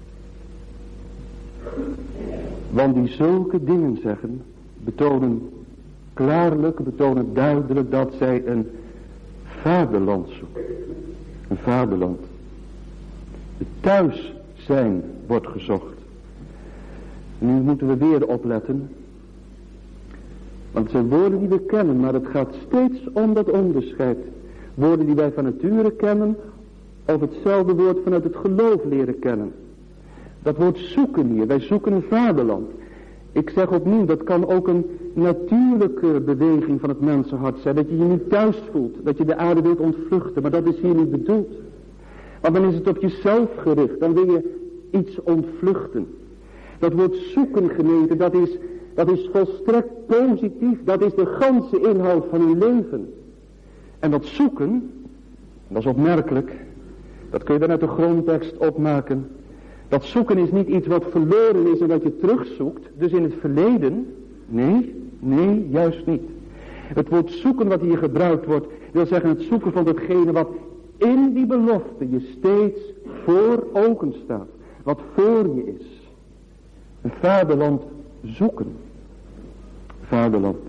Want die zulke dingen zeggen, betonen klaarlijk, betonen duidelijk dat zij een vaderland zoeken. Een vaderland. Het thuis zijn wordt gezocht. Nu moeten we weer opletten. Want het zijn woorden die we kennen, maar het gaat steeds om dat onderscheid. Woorden die wij van nature kennen, of hetzelfde woord vanuit het geloof leren kennen. Dat woord zoeken hier, wij zoeken een vaderland. Ik zeg opnieuw, dat kan ook een natuurlijke beweging van het mensenhart zijn. Dat je je niet thuis voelt, dat je de aarde wilt ontvluchten, maar dat is hier niet bedoeld. Want dan is het op jezelf gericht, dan wil je iets ontvluchten. Dat woord zoeken, gemeente, dat is volstrekt positief. Dat is de ganse inhoud van uw leven. En dat zoeken, dat is opmerkelijk. Dat kun je dan uit de grondtekst opmaken. Dat zoeken is niet iets wat verloren is en dat je terugzoekt. Dus in het verleden. Nee, juist niet. Het woord zoeken wat hier gebruikt wordt, wil zeggen het zoeken van datgene wat in die belofte je steeds voor ogen staat. Wat voor je is. Een vaderland zoeken. Vaderland.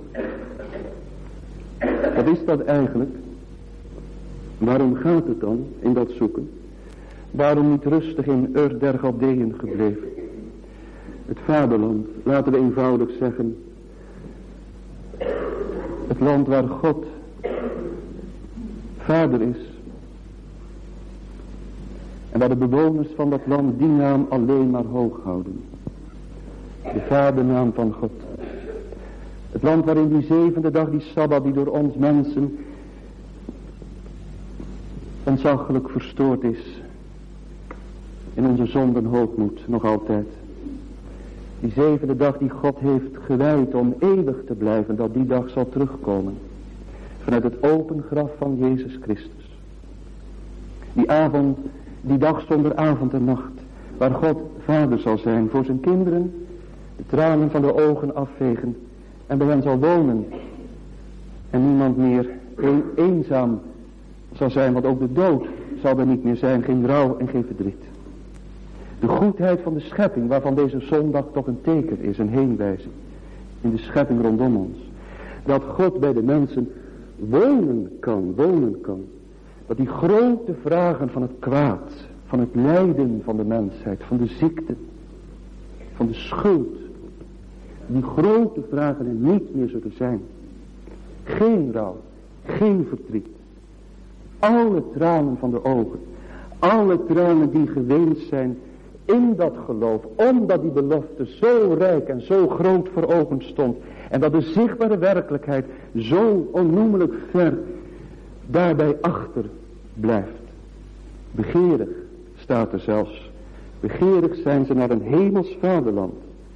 Wat is dat eigenlijk? Waarom gaat het dan in dat zoeken? Waarom niet rustig in Ur der Galdeën gebleven? Het vaderland, laten we eenvoudig zeggen. Het land waar God vader is. En waar de bewoners van dat land die naam alleen maar hoog houden. De vadernaam van God. Het land waarin die zevende dag, die Sabbat, die door ons mensen ontzaglijk verstoord is. In onze zonden hoogmoed, nog altijd. Die zevende dag die God heeft gewijd om eeuwig te blijven, dat die dag zal terugkomen. Vanuit het open graf van Jezus Christus. Die avond, die dag zonder avond en nacht. Waar God vader zal zijn voor zijn kinderen. De tranen van de ogen afvegen. En bij hen zal wonen. En niemand meer eenzaam zal zijn. Want ook de dood zal er niet meer zijn. Geen rouw en geen verdriet. De goedheid van de schepping. Waarvan deze zondag toch een teken is. Een heenwijzing. In de schepping rondom ons. Dat God bij de mensen wonen kan. Dat die grote vragen van het kwaad. Van het lijden van de mensheid. Van de ziekte. Van de schuld. Die grote vragen er niet meer zullen zijn. Geen rouw. Geen verdriet. Alle tranen van de ogen. Alle tranen die geweend zijn in dat geloof. Omdat die belofte zo rijk en zo groot voor ogen stond. En dat de zichtbare werkelijkheid zo onnoemelijk ver daarbij achter blijft. Begeerig staat er zelfs. Begeerig zijn ze naar een hemels vaderland.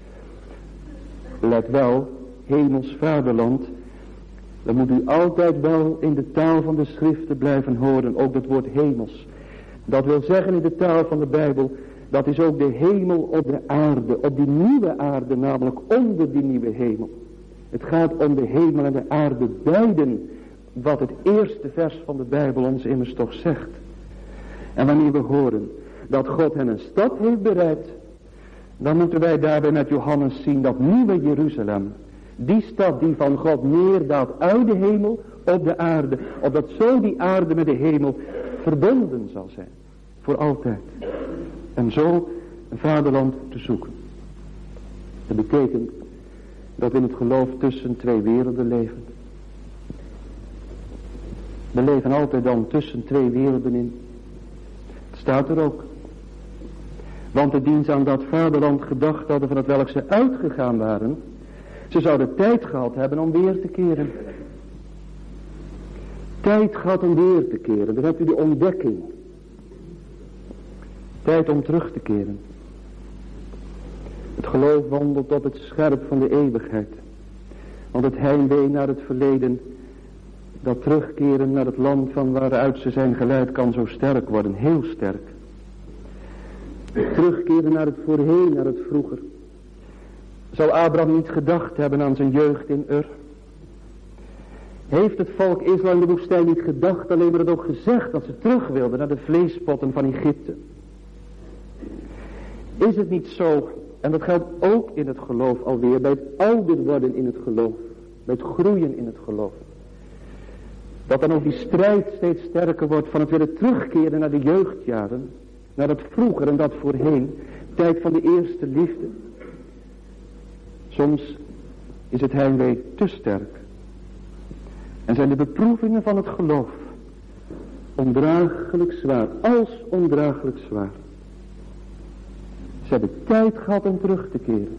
Let wel, hemels vaderland. Dan moet u altijd wel in de taal van de schriften blijven horen. Ook dat woord hemels. Dat wil zeggen in de taal van de Bijbel. Dat is ook de hemel op de aarde. Op die nieuwe aarde, namelijk onder die nieuwe hemel. Het gaat om de hemel en de aarde beiden. Wat het eerste vers van de Bijbel ons immers toch zegt. En wanneer we horen dat God hen een stad heeft bereid. Dan moeten wij daarbij met Johannes zien dat nieuwe Jeruzalem. Die stad die van God neerdaalt uit de hemel op de aarde. Opdat zo die aarde met de hemel verbonden zal zijn. Voor altijd. En zo een vaderland te zoeken. Dat betekent dat we in het geloof tussen twee werelden leven. We leven altijd dan tussen twee werelden in. Het staat er ook. Want de dienst aan dat vaderland gedacht hadden van het welk ze uitgegaan waren. Ze zouden tijd gehad hebben om weer te keren. Tijd gehad om weer te keren. Dan hebt u de ontdekking. Tijd om terug te keren. Het geloof wandelt op het scherp van de eeuwigheid. Want het heimwee naar het verleden Dat terugkeren naar het land van waaruit ze zijn geleid kan zo sterk worden, heel sterk. Terugkeren naar het voorheen, naar het vroeger. Zou Abraham niet gedacht hebben aan zijn jeugd in Ur? Heeft het volk Israël in de woestijn niet gedacht, alleen maar het ook gezegd dat ze terug wilden naar de vleespotten van Egypte? Is het niet zo, en dat geldt ook in het geloof alweer, bij het ouder worden in het geloof, bij het groeien in het geloof, dat dan ook die strijd steeds sterker wordt van het willen terugkeren naar de jeugdjaren, naar het vroeger en dat voorheen, tijd van de eerste liefde. Soms is het heimwee te sterk. En zijn de beproevingen van het geloof ondraaglijk zwaar, als ondraaglijk zwaar. Ze hebben tijd gehad om terug te keren.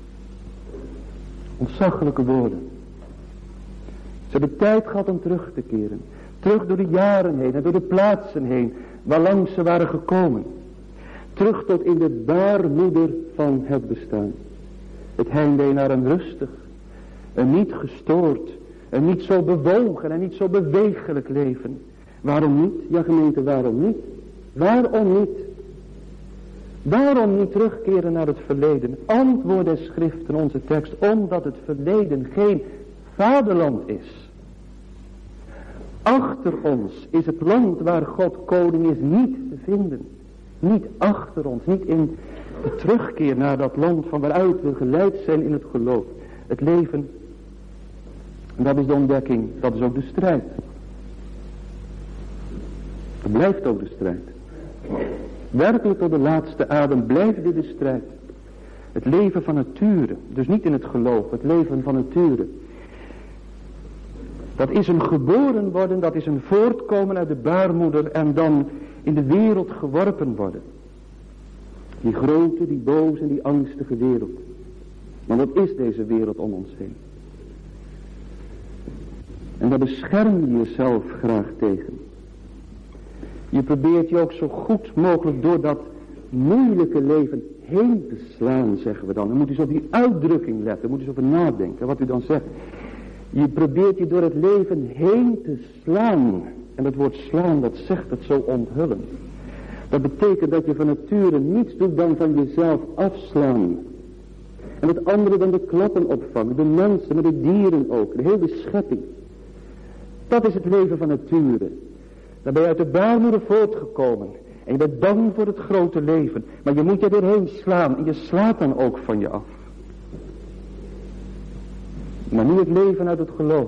Ontzaglijke woorden. Ze hebben tijd gehad om terug te keren. Terug door de jaren heen en door de plaatsen heen waarlangs ze waren gekomen. Terug tot in de baarmoeder van het bestaan. Het heimwee naar een rustig, een niet gestoord, een niet zo bewogen en niet zo bewegelijk leven. Waarom niet? Ja gemeente, waarom niet? Waarom niet? Waarom niet terugkeren naar het verleden? Antwoord des schriften, onze tekst, omdat het verleden geen vaderland is. Achter ons is het land waar God koning is niet te vinden. Niet achter ons, niet in de terugkeer naar dat land van waaruit we geleid zijn in het geloof. Het leven, en dat is de ontdekking, dat is ook de strijd. Het blijft ook de strijd. Werkelijk tot de laatste adem blijft dit de strijd. Het leven van nature, dus niet in het geloof, het leven van nature. Dat is een geboren worden, dat is een voortkomen uit de baarmoeder en dan in de wereld geworpen worden. Die grote, die boze en die angstige wereld. Maar wat is deze wereld om ons heen? En daar bescherm je jezelf graag tegen. Je probeert je ook zo goed mogelijk door dat moeilijke leven heen te slaan, zeggen we dan. Dan moet je eens op die uitdrukking letten, moet je eens over nadenken wat u dan zegt. Je probeert je door het leven heen te slaan. En dat woord slaan, dat zegt het zo onthullend. Dat betekent dat je van nature niets doet dan van jezelf afslaan. En het andere dan de klappen opvangen, de mensen, maar de dieren ook, de hele schepping. Dat is het leven van nature. Daar ben je uit de baarmoeder voortgekomen. En je bent bang voor het grote leven. Maar je moet je erheen slaan. En je slaat dan ook van je af. Maar nu het leven uit het geloof.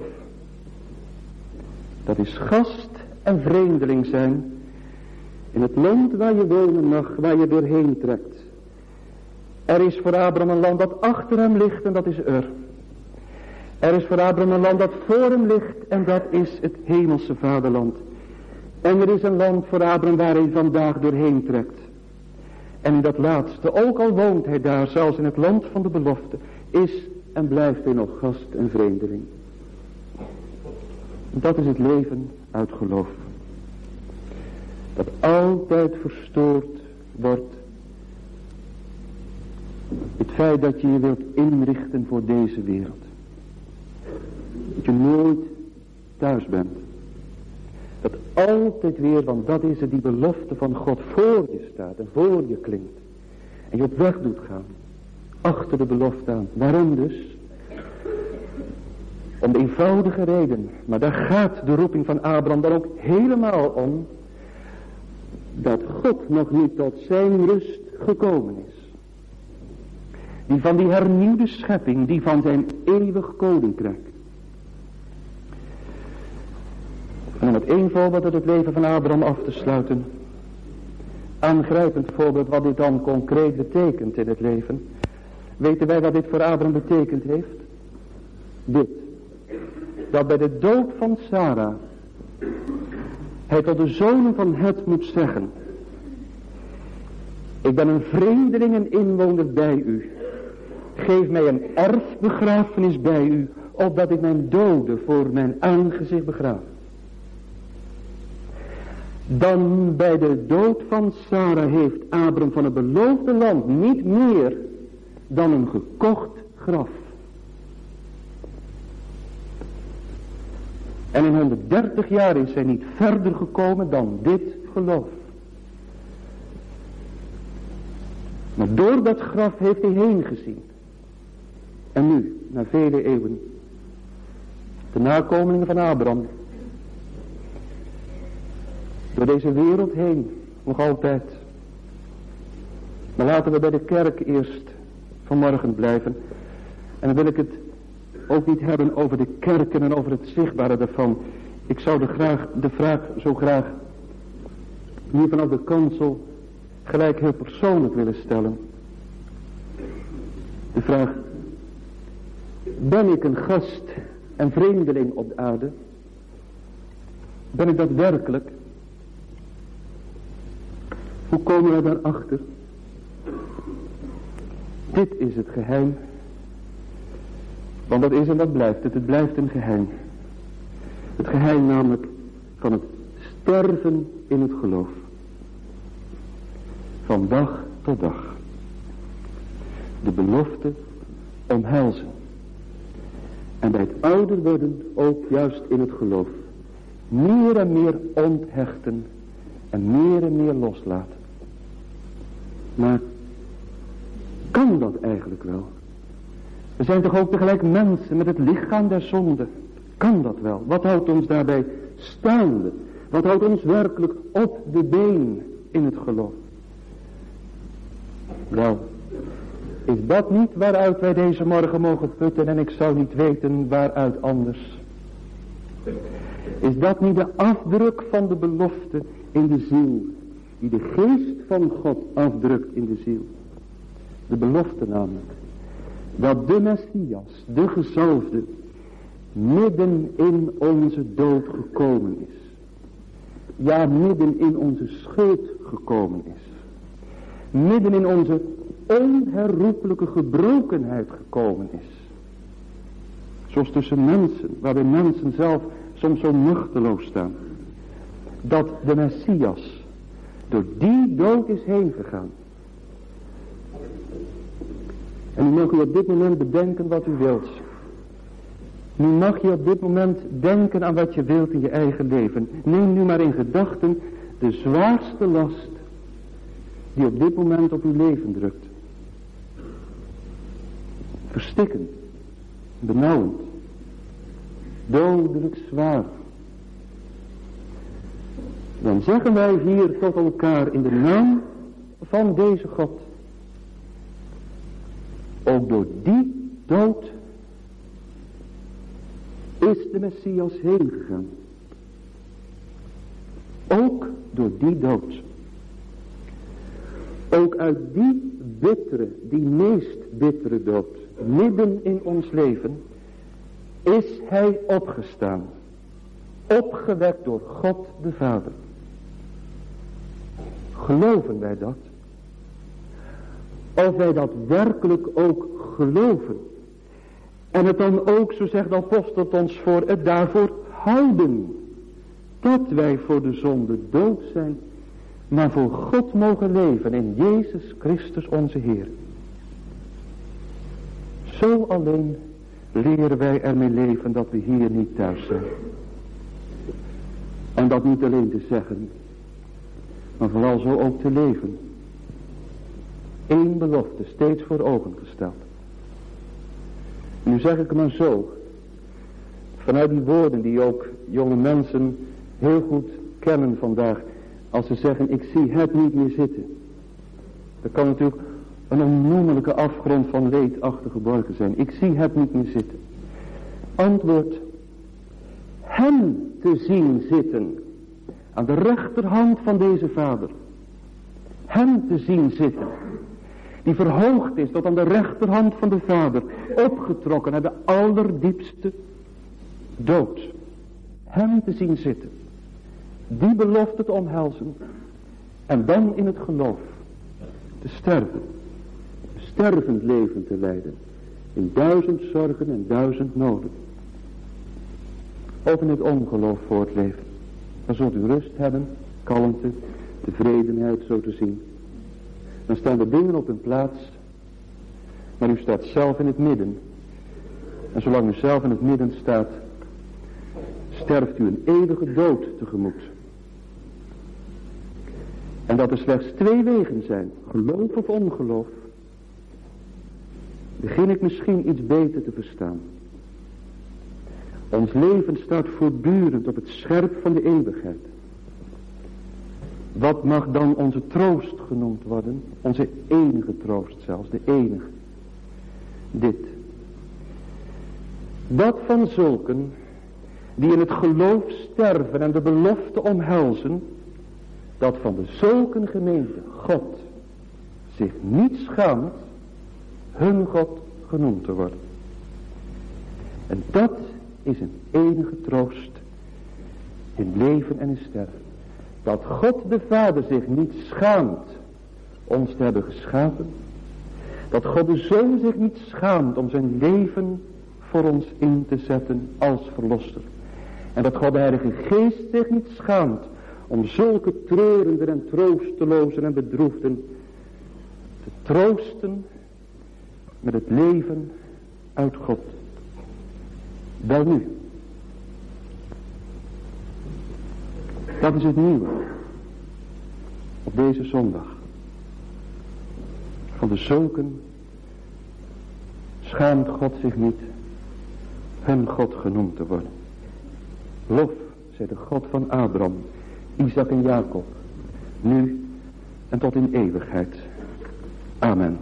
Dat is gast en vreemdeling zijn. In het land waar je wonen mag. Waar je doorheen trekt. Er is voor Abraham een land dat achter hem ligt. En dat is Ur. Er is voor Abraham een land dat voor hem ligt. En dat is het hemelse vaderland. En er is een land voor Abraham waar hij vandaag doorheen trekt. En in dat laatste, ook al woont hij daar, zelfs in het land van de belofte, is en blijft hij nog gast en vreemdeling. Dat is het leven uit geloof. Dat altijd verstoord wordt. Het feit dat je je wilt inrichten voor deze wereld. Dat je nooit thuis bent. Dat altijd weer, want dat is het, die belofte van God voor je staat en voor je klinkt. En je op weg doet gaan. Achter de belofte aan. Waarom dus? Om de eenvoudige reden. Maar daar gaat de roeping van Abraham dan ook helemaal om. Dat God nog niet tot zijn rust gekomen is. Die van die hernieuwde schepping, die van zijn eeuwig koninkrijk. En om het één voorbeeld uit het leven van Abraham af te sluiten. Aangrijpend voorbeeld wat dit dan concreet betekent in het leven. Weten wij wat dit voor Abraham betekend heeft? Dit. Dat bij de dood van Sarah hij tot de zonen van Het moet zeggen. Ik ben een vreemdeling en inwoner bij u. Geef mij een erfbegrafenis bij u, opdat ik mijn doden voor mijn aangezicht begraaf. Dan bij de dood van Sarah heeft Abraham van het beloofde land niet meer dan een gekocht graf. En in 130 jaar is hij niet verder gekomen dan dit geloof. Maar door dat graf heeft hij heen gezien. En nu, na vele eeuwen, de nakomelingen van Abraham, door deze wereld heen, nog altijd. Maar laten we bij de kerk eerst vanmorgen blijven. En dan wil ik het ook niet hebben over de kerken en over het zichtbare daarvan. Ik zou de vraag zo graag hier vanaf de kansel gelijk heel persoonlijk willen stellen. De vraag: ben ik een gast en vreemdeling op de aarde? Ben ik dat werkelijk? Hoe komen we daarachter? Dit is het geheim. Want dat is en dat blijft het. Het blijft een geheim. Het geheim namelijk van het sterven in het geloof. Van dag tot dag. De belofte omhelzen. En bij het ouder worden ook juist in het geloof. Meer en meer onthechten. En meer loslaten. Maar kan dat eigenlijk wel? We zijn toch ook tegelijk mensen met het lichaam der zonde. Kan dat wel? Wat houdt ons daarbij staande? Wat houdt ons werkelijk op de been in het geloof? Wel, is dat niet waaruit wij deze morgen mogen putten, en ik zou niet weten waaruit anders? Is dat niet de afdruk van de belofte in de ziel, die de geest van God afdrukt in de ziel? De belofte namelijk, dat de Messias, de gezalfde, midden in onze dood gekomen is. Ja, midden in onze schuld gekomen is. Midden in onze onherroepelijke gebrokenheid gekomen is. Zoals tussen mensen, waarbij mensen zelf soms zo machteloos staan. Dat de Messias door die dood is heen gegaan. En nu mag u op dit moment bedenken wat u wilt. Nu mag je op dit moment denken aan wat je wilt in je eigen leven. Neem nu maar in gedachten de zwaarste last die op dit moment op uw leven drukt. Verstikkend, benauwend, dodelijk zwaar. Dan zeggen wij hier tot elkaar in de naam van deze God. Ook door die dood is de Messias heen gegaan. Ook door die dood. Ook uit die bittere, die meest bittere dood, midden in ons leven, is hij opgestaan. Opgewekt door God de Vader. Geloven wij dat? Of wij dat werkelijk ook geloven. En het dan ook, zo zegt de apostel ons, voor het daarvoor houden. Dat wij voor de zonde dood zijn, maar voor God mogen leven in Jezus Christus onze Heer. Zo alleen leren wij ermee leven dat we hier niet thuis zijn. En dat niet alleen te zeggen, maar vooral zo ook te leven. Eén belofte steeds voor ogen gesteld. Nu zeg ik het maar zo. Vanuit die woorden die ook jonge mensen heel goed kennen vandaag. Als ze zeggen, ik zie het niet meer zitten. Dat kan natuurlijk een onnoemelijke afgrond van leed achter geborgen zijn. Ik zie het niet meer zitten. Antwoord. Hem te zien zitten. Aan de rechterhand van deze Vader. Hem te zien zitten. Die verhoogd is tot aan de rechterhand van de Vader. Opgetrokken naar de allerdiepste dood. Hem te zien zitten. Die belofte te omhelzen. En dan in het geloof te sterven. Een stervend leven te leiden. In 1000 zorgen en 1000 noden. Of in het ongeloof voortleven. Dan zult u rust hebben, kalmte, tevredenheid zo te zien. Dan staan de dingen op hun plaats. Maar u staat zelf in het midden. En zolang u zelf in het midden staat, sterft u een eeuwige dood tegemoet. En dat er slechts twee wegen zijn, geloof of ongeloof, begin ik misschien iets beter te verstaan. Ons leven staat voortdurend op het scherp van de eeuwigheid. Wat mag dan onze troost genoemd worden? Onze enige troost zelfs, de enige. Dit. Dat van zulken die in het geloof sterven en de belofte omhelzen, dat van de zulken gemeente God zich niet schaamt hun God genoemd te worden. En dat is een enige troost in leven en in sterven. Dat God de Vader zich niet schaamt ons te hebben geschapen. Dat God de Zoon zich niet schaamt om zijn leven voor ons in te zetten als verlosser. En dat God de Heilige Geest zich niet schaamt om zulke treurenden en troostelozen en bedroefden te troosten met het leven uit God. Welnu, dat is het nieuwe op deze zondag. Van de zulken schaamt God zich niet hun God genoemd te worden. Lof, zij de God van Abraham, Isaac en Jacob, nu en tot in eeuwigheid. Amen.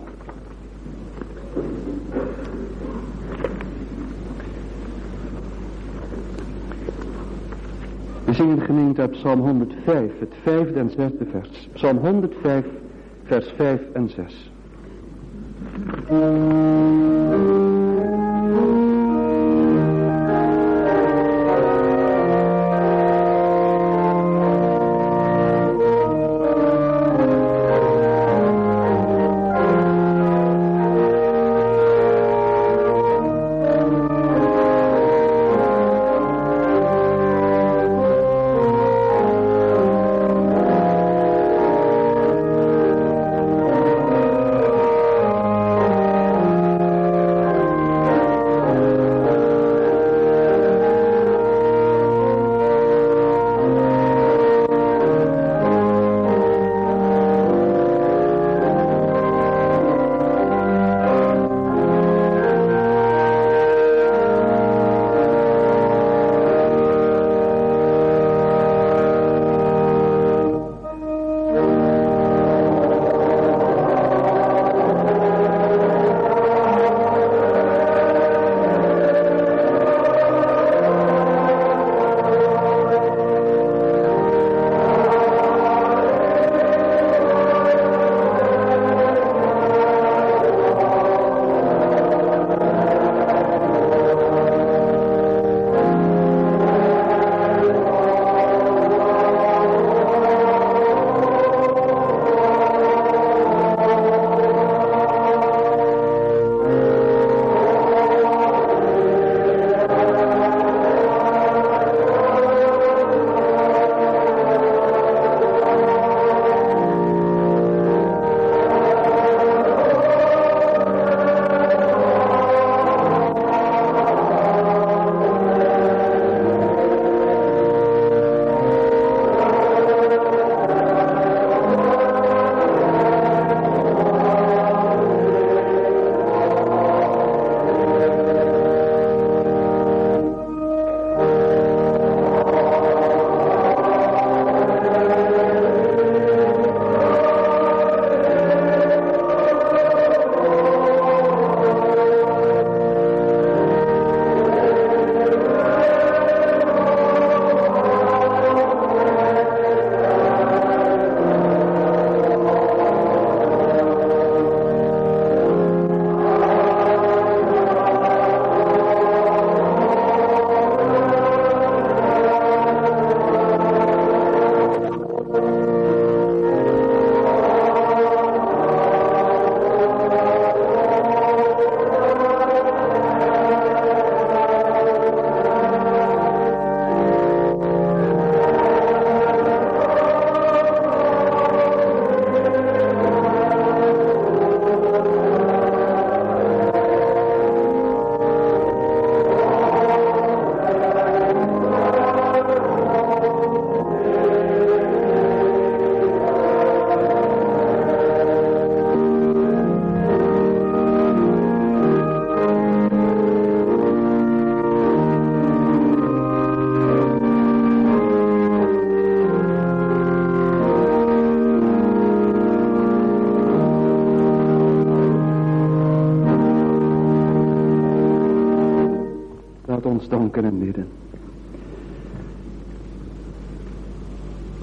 We zingen de gemeente uit Psalm 105, het 5e en 6e vers. Psalm 105, vers 5 en 6.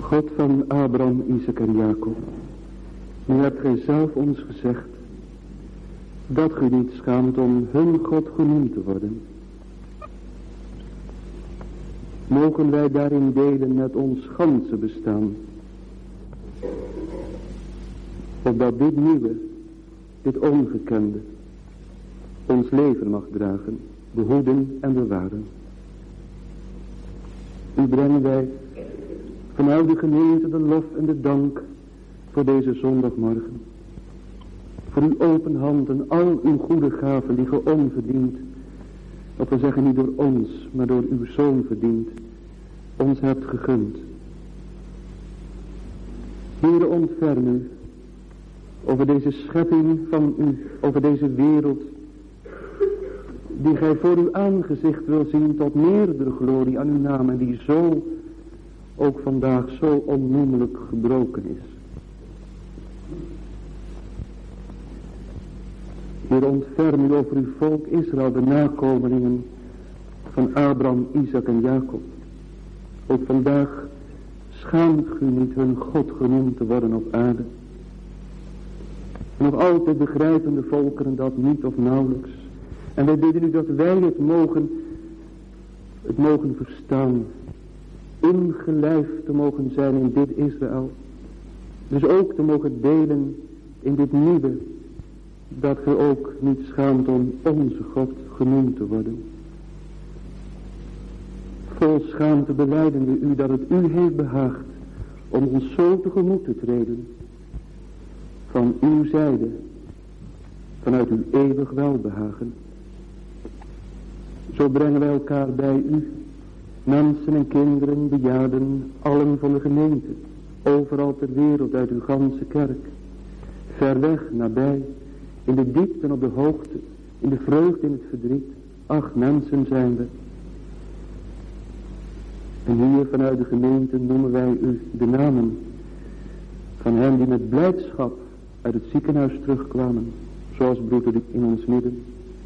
God van Abraham, Isaac en Jacob, nu hebt gij zelf ons gezegd dat gij niet schaamt om hun God genoemd te worden. Mogen wij daarin delen met ons ganse bestaan, opdat dit nieuwe, dit ongekende, ons leven mag dragen, behoeden en bewaren. U brengen wij vanuit de gemeente de lof en de dank voor deze zondagmorgen. Voor uw open handen, al uw goede gaven die ge onverdiend, dat we zeggen niet door ons, maar door uw Zoon verdiend, ons hebt gegund. Heere, ontferm u over deze schepping van u, over deze wereld, die gij voor uw aangezicht wil zien tot meerdere glorie aan uw naam, en die zo, ook vandaag zo onnoemelijk gebroken is. Heer, ontferm u over uw volk Israël, de nakomelingen van Abraham, Isaac en Jacob. Ook vandaag schaamt u niet hun God genoemd te worden op aarde. Nog altijd begrijpen de volkeren dat niet of nauwelijks. En wij bidden u dat wij het mogen verstaan. Ingelijfd te mogen zijn in dit Israël. Dus ook te mogen delen in dit nieuwe. Dat ge ook niet schaamt om onze God genoemd te worden. Vol schaamte belijden we u dat het u heeft behaagd om ons zo tegemoet te treden. Van uw zijde, vanuit uw eeuwig welbehagen. Zo brengen wij elkaar bij u, mensen en kinderen, bejaarden, allen van de gemeente, overal ter wereld uit uw ganse kerk. Ver weg, nabij, in de diepte en op de hoogte, in de vreugde, in het verdriet. 8 mensen zijn we. En hier vanuit de gemeente noemen wij u de namen van hen die met blijdschap uit het ziekenhuis terugkwamen, zoals broeder in ons midden.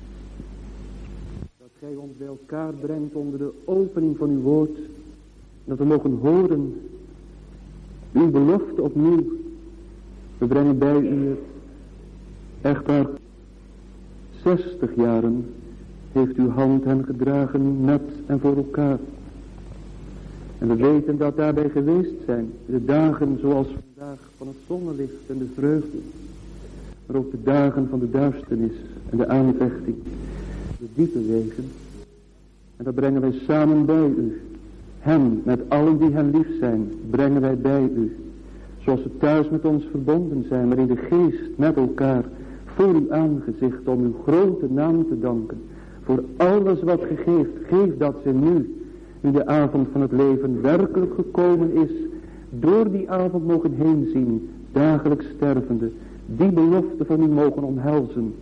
Dat gij ons bij elkaar brengt onder de opening van uw woord, dat we mogen horen uw belofte opnieuw. We brengen bij u echtpaar 60 jaren heeft uw hand hen gedragen met en voor elkaar. En we weten dat daarbij geweest zijn de dagen zoals vandaag van het zonnelicht en de vreugde. Maar ook de dagen van de duisternis en de aanvechting. De diepe wegen. En dat brengen wij samen bij u. Hem met allen die hem lief zijn brengen wij bij u. Zoals we thuis met ons verbonden zijn, maar in de geest met elkaar voor uw aangezicht om uw grote naam te danken. Voor alles wat ge geeft, geef dat ze nu in de avond van het leven werkelijk gekomen is, door die avond mogen heen zien, dagelijks stervende, die belofte van u mogen omhelzen.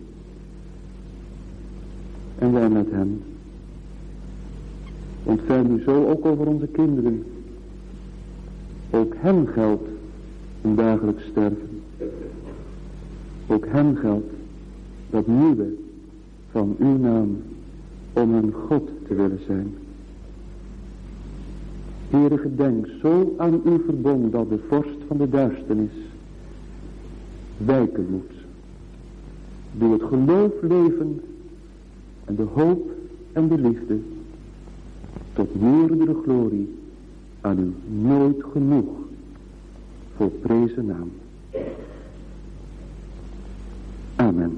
En wij met hem. Ontferm u zo ook over onze kinderen. Ook hem geldt een dagelijks sterven. Ook hem geldt dat nieuwe van uw naam om een God te willen zijn. Heere, gedenk zo aan uw verbond dat de vorst van de duisternis wijken moet. Doe het geloof leven en de hoop en de liefde tot meerdere glorie aan uw nooit genoeg volprezen naam. Amen.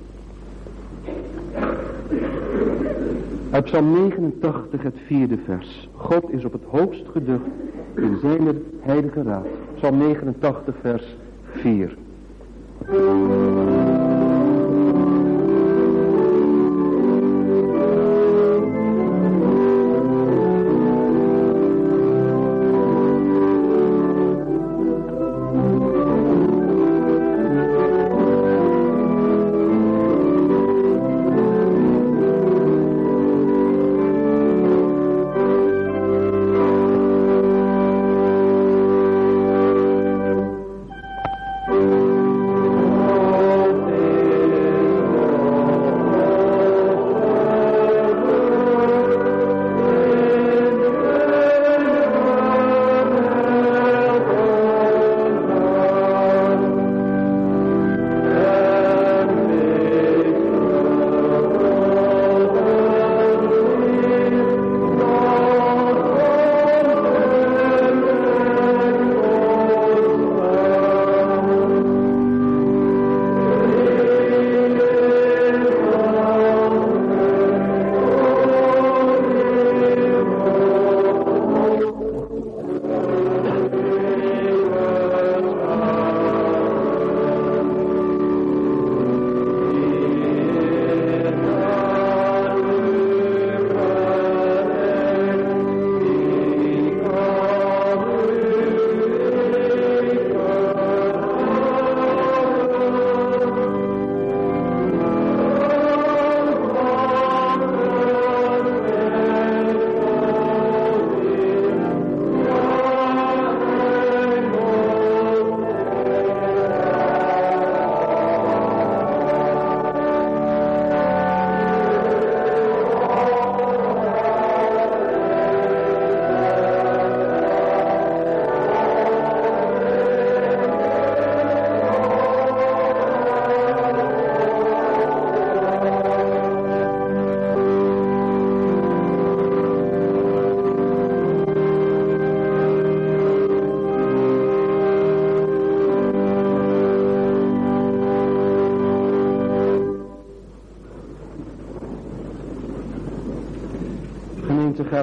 Uit Psalm 89 het 4e vers. God is op het hoogst geducht in zijn heilige raad. Psalm 89 vers 4. Oh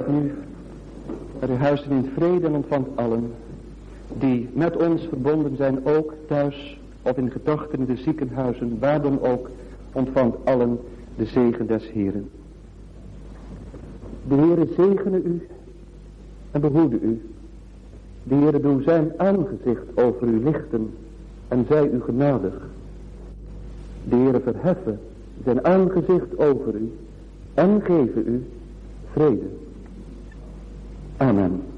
Gaat nu naar uw huizen in vrede en ontvangt allen die met ons verbonden zijn, ook thuis of in gedachten in de ziekenhuizen, waar dan ook, ontvangt allen de zegen des Heeren. De Heere zegene u en behoede u. De Heere doe zijn aangezicht over u lichten en zij u genadig. De Heere verheffen zijn aangezicht over u en geven u vrede. Amen.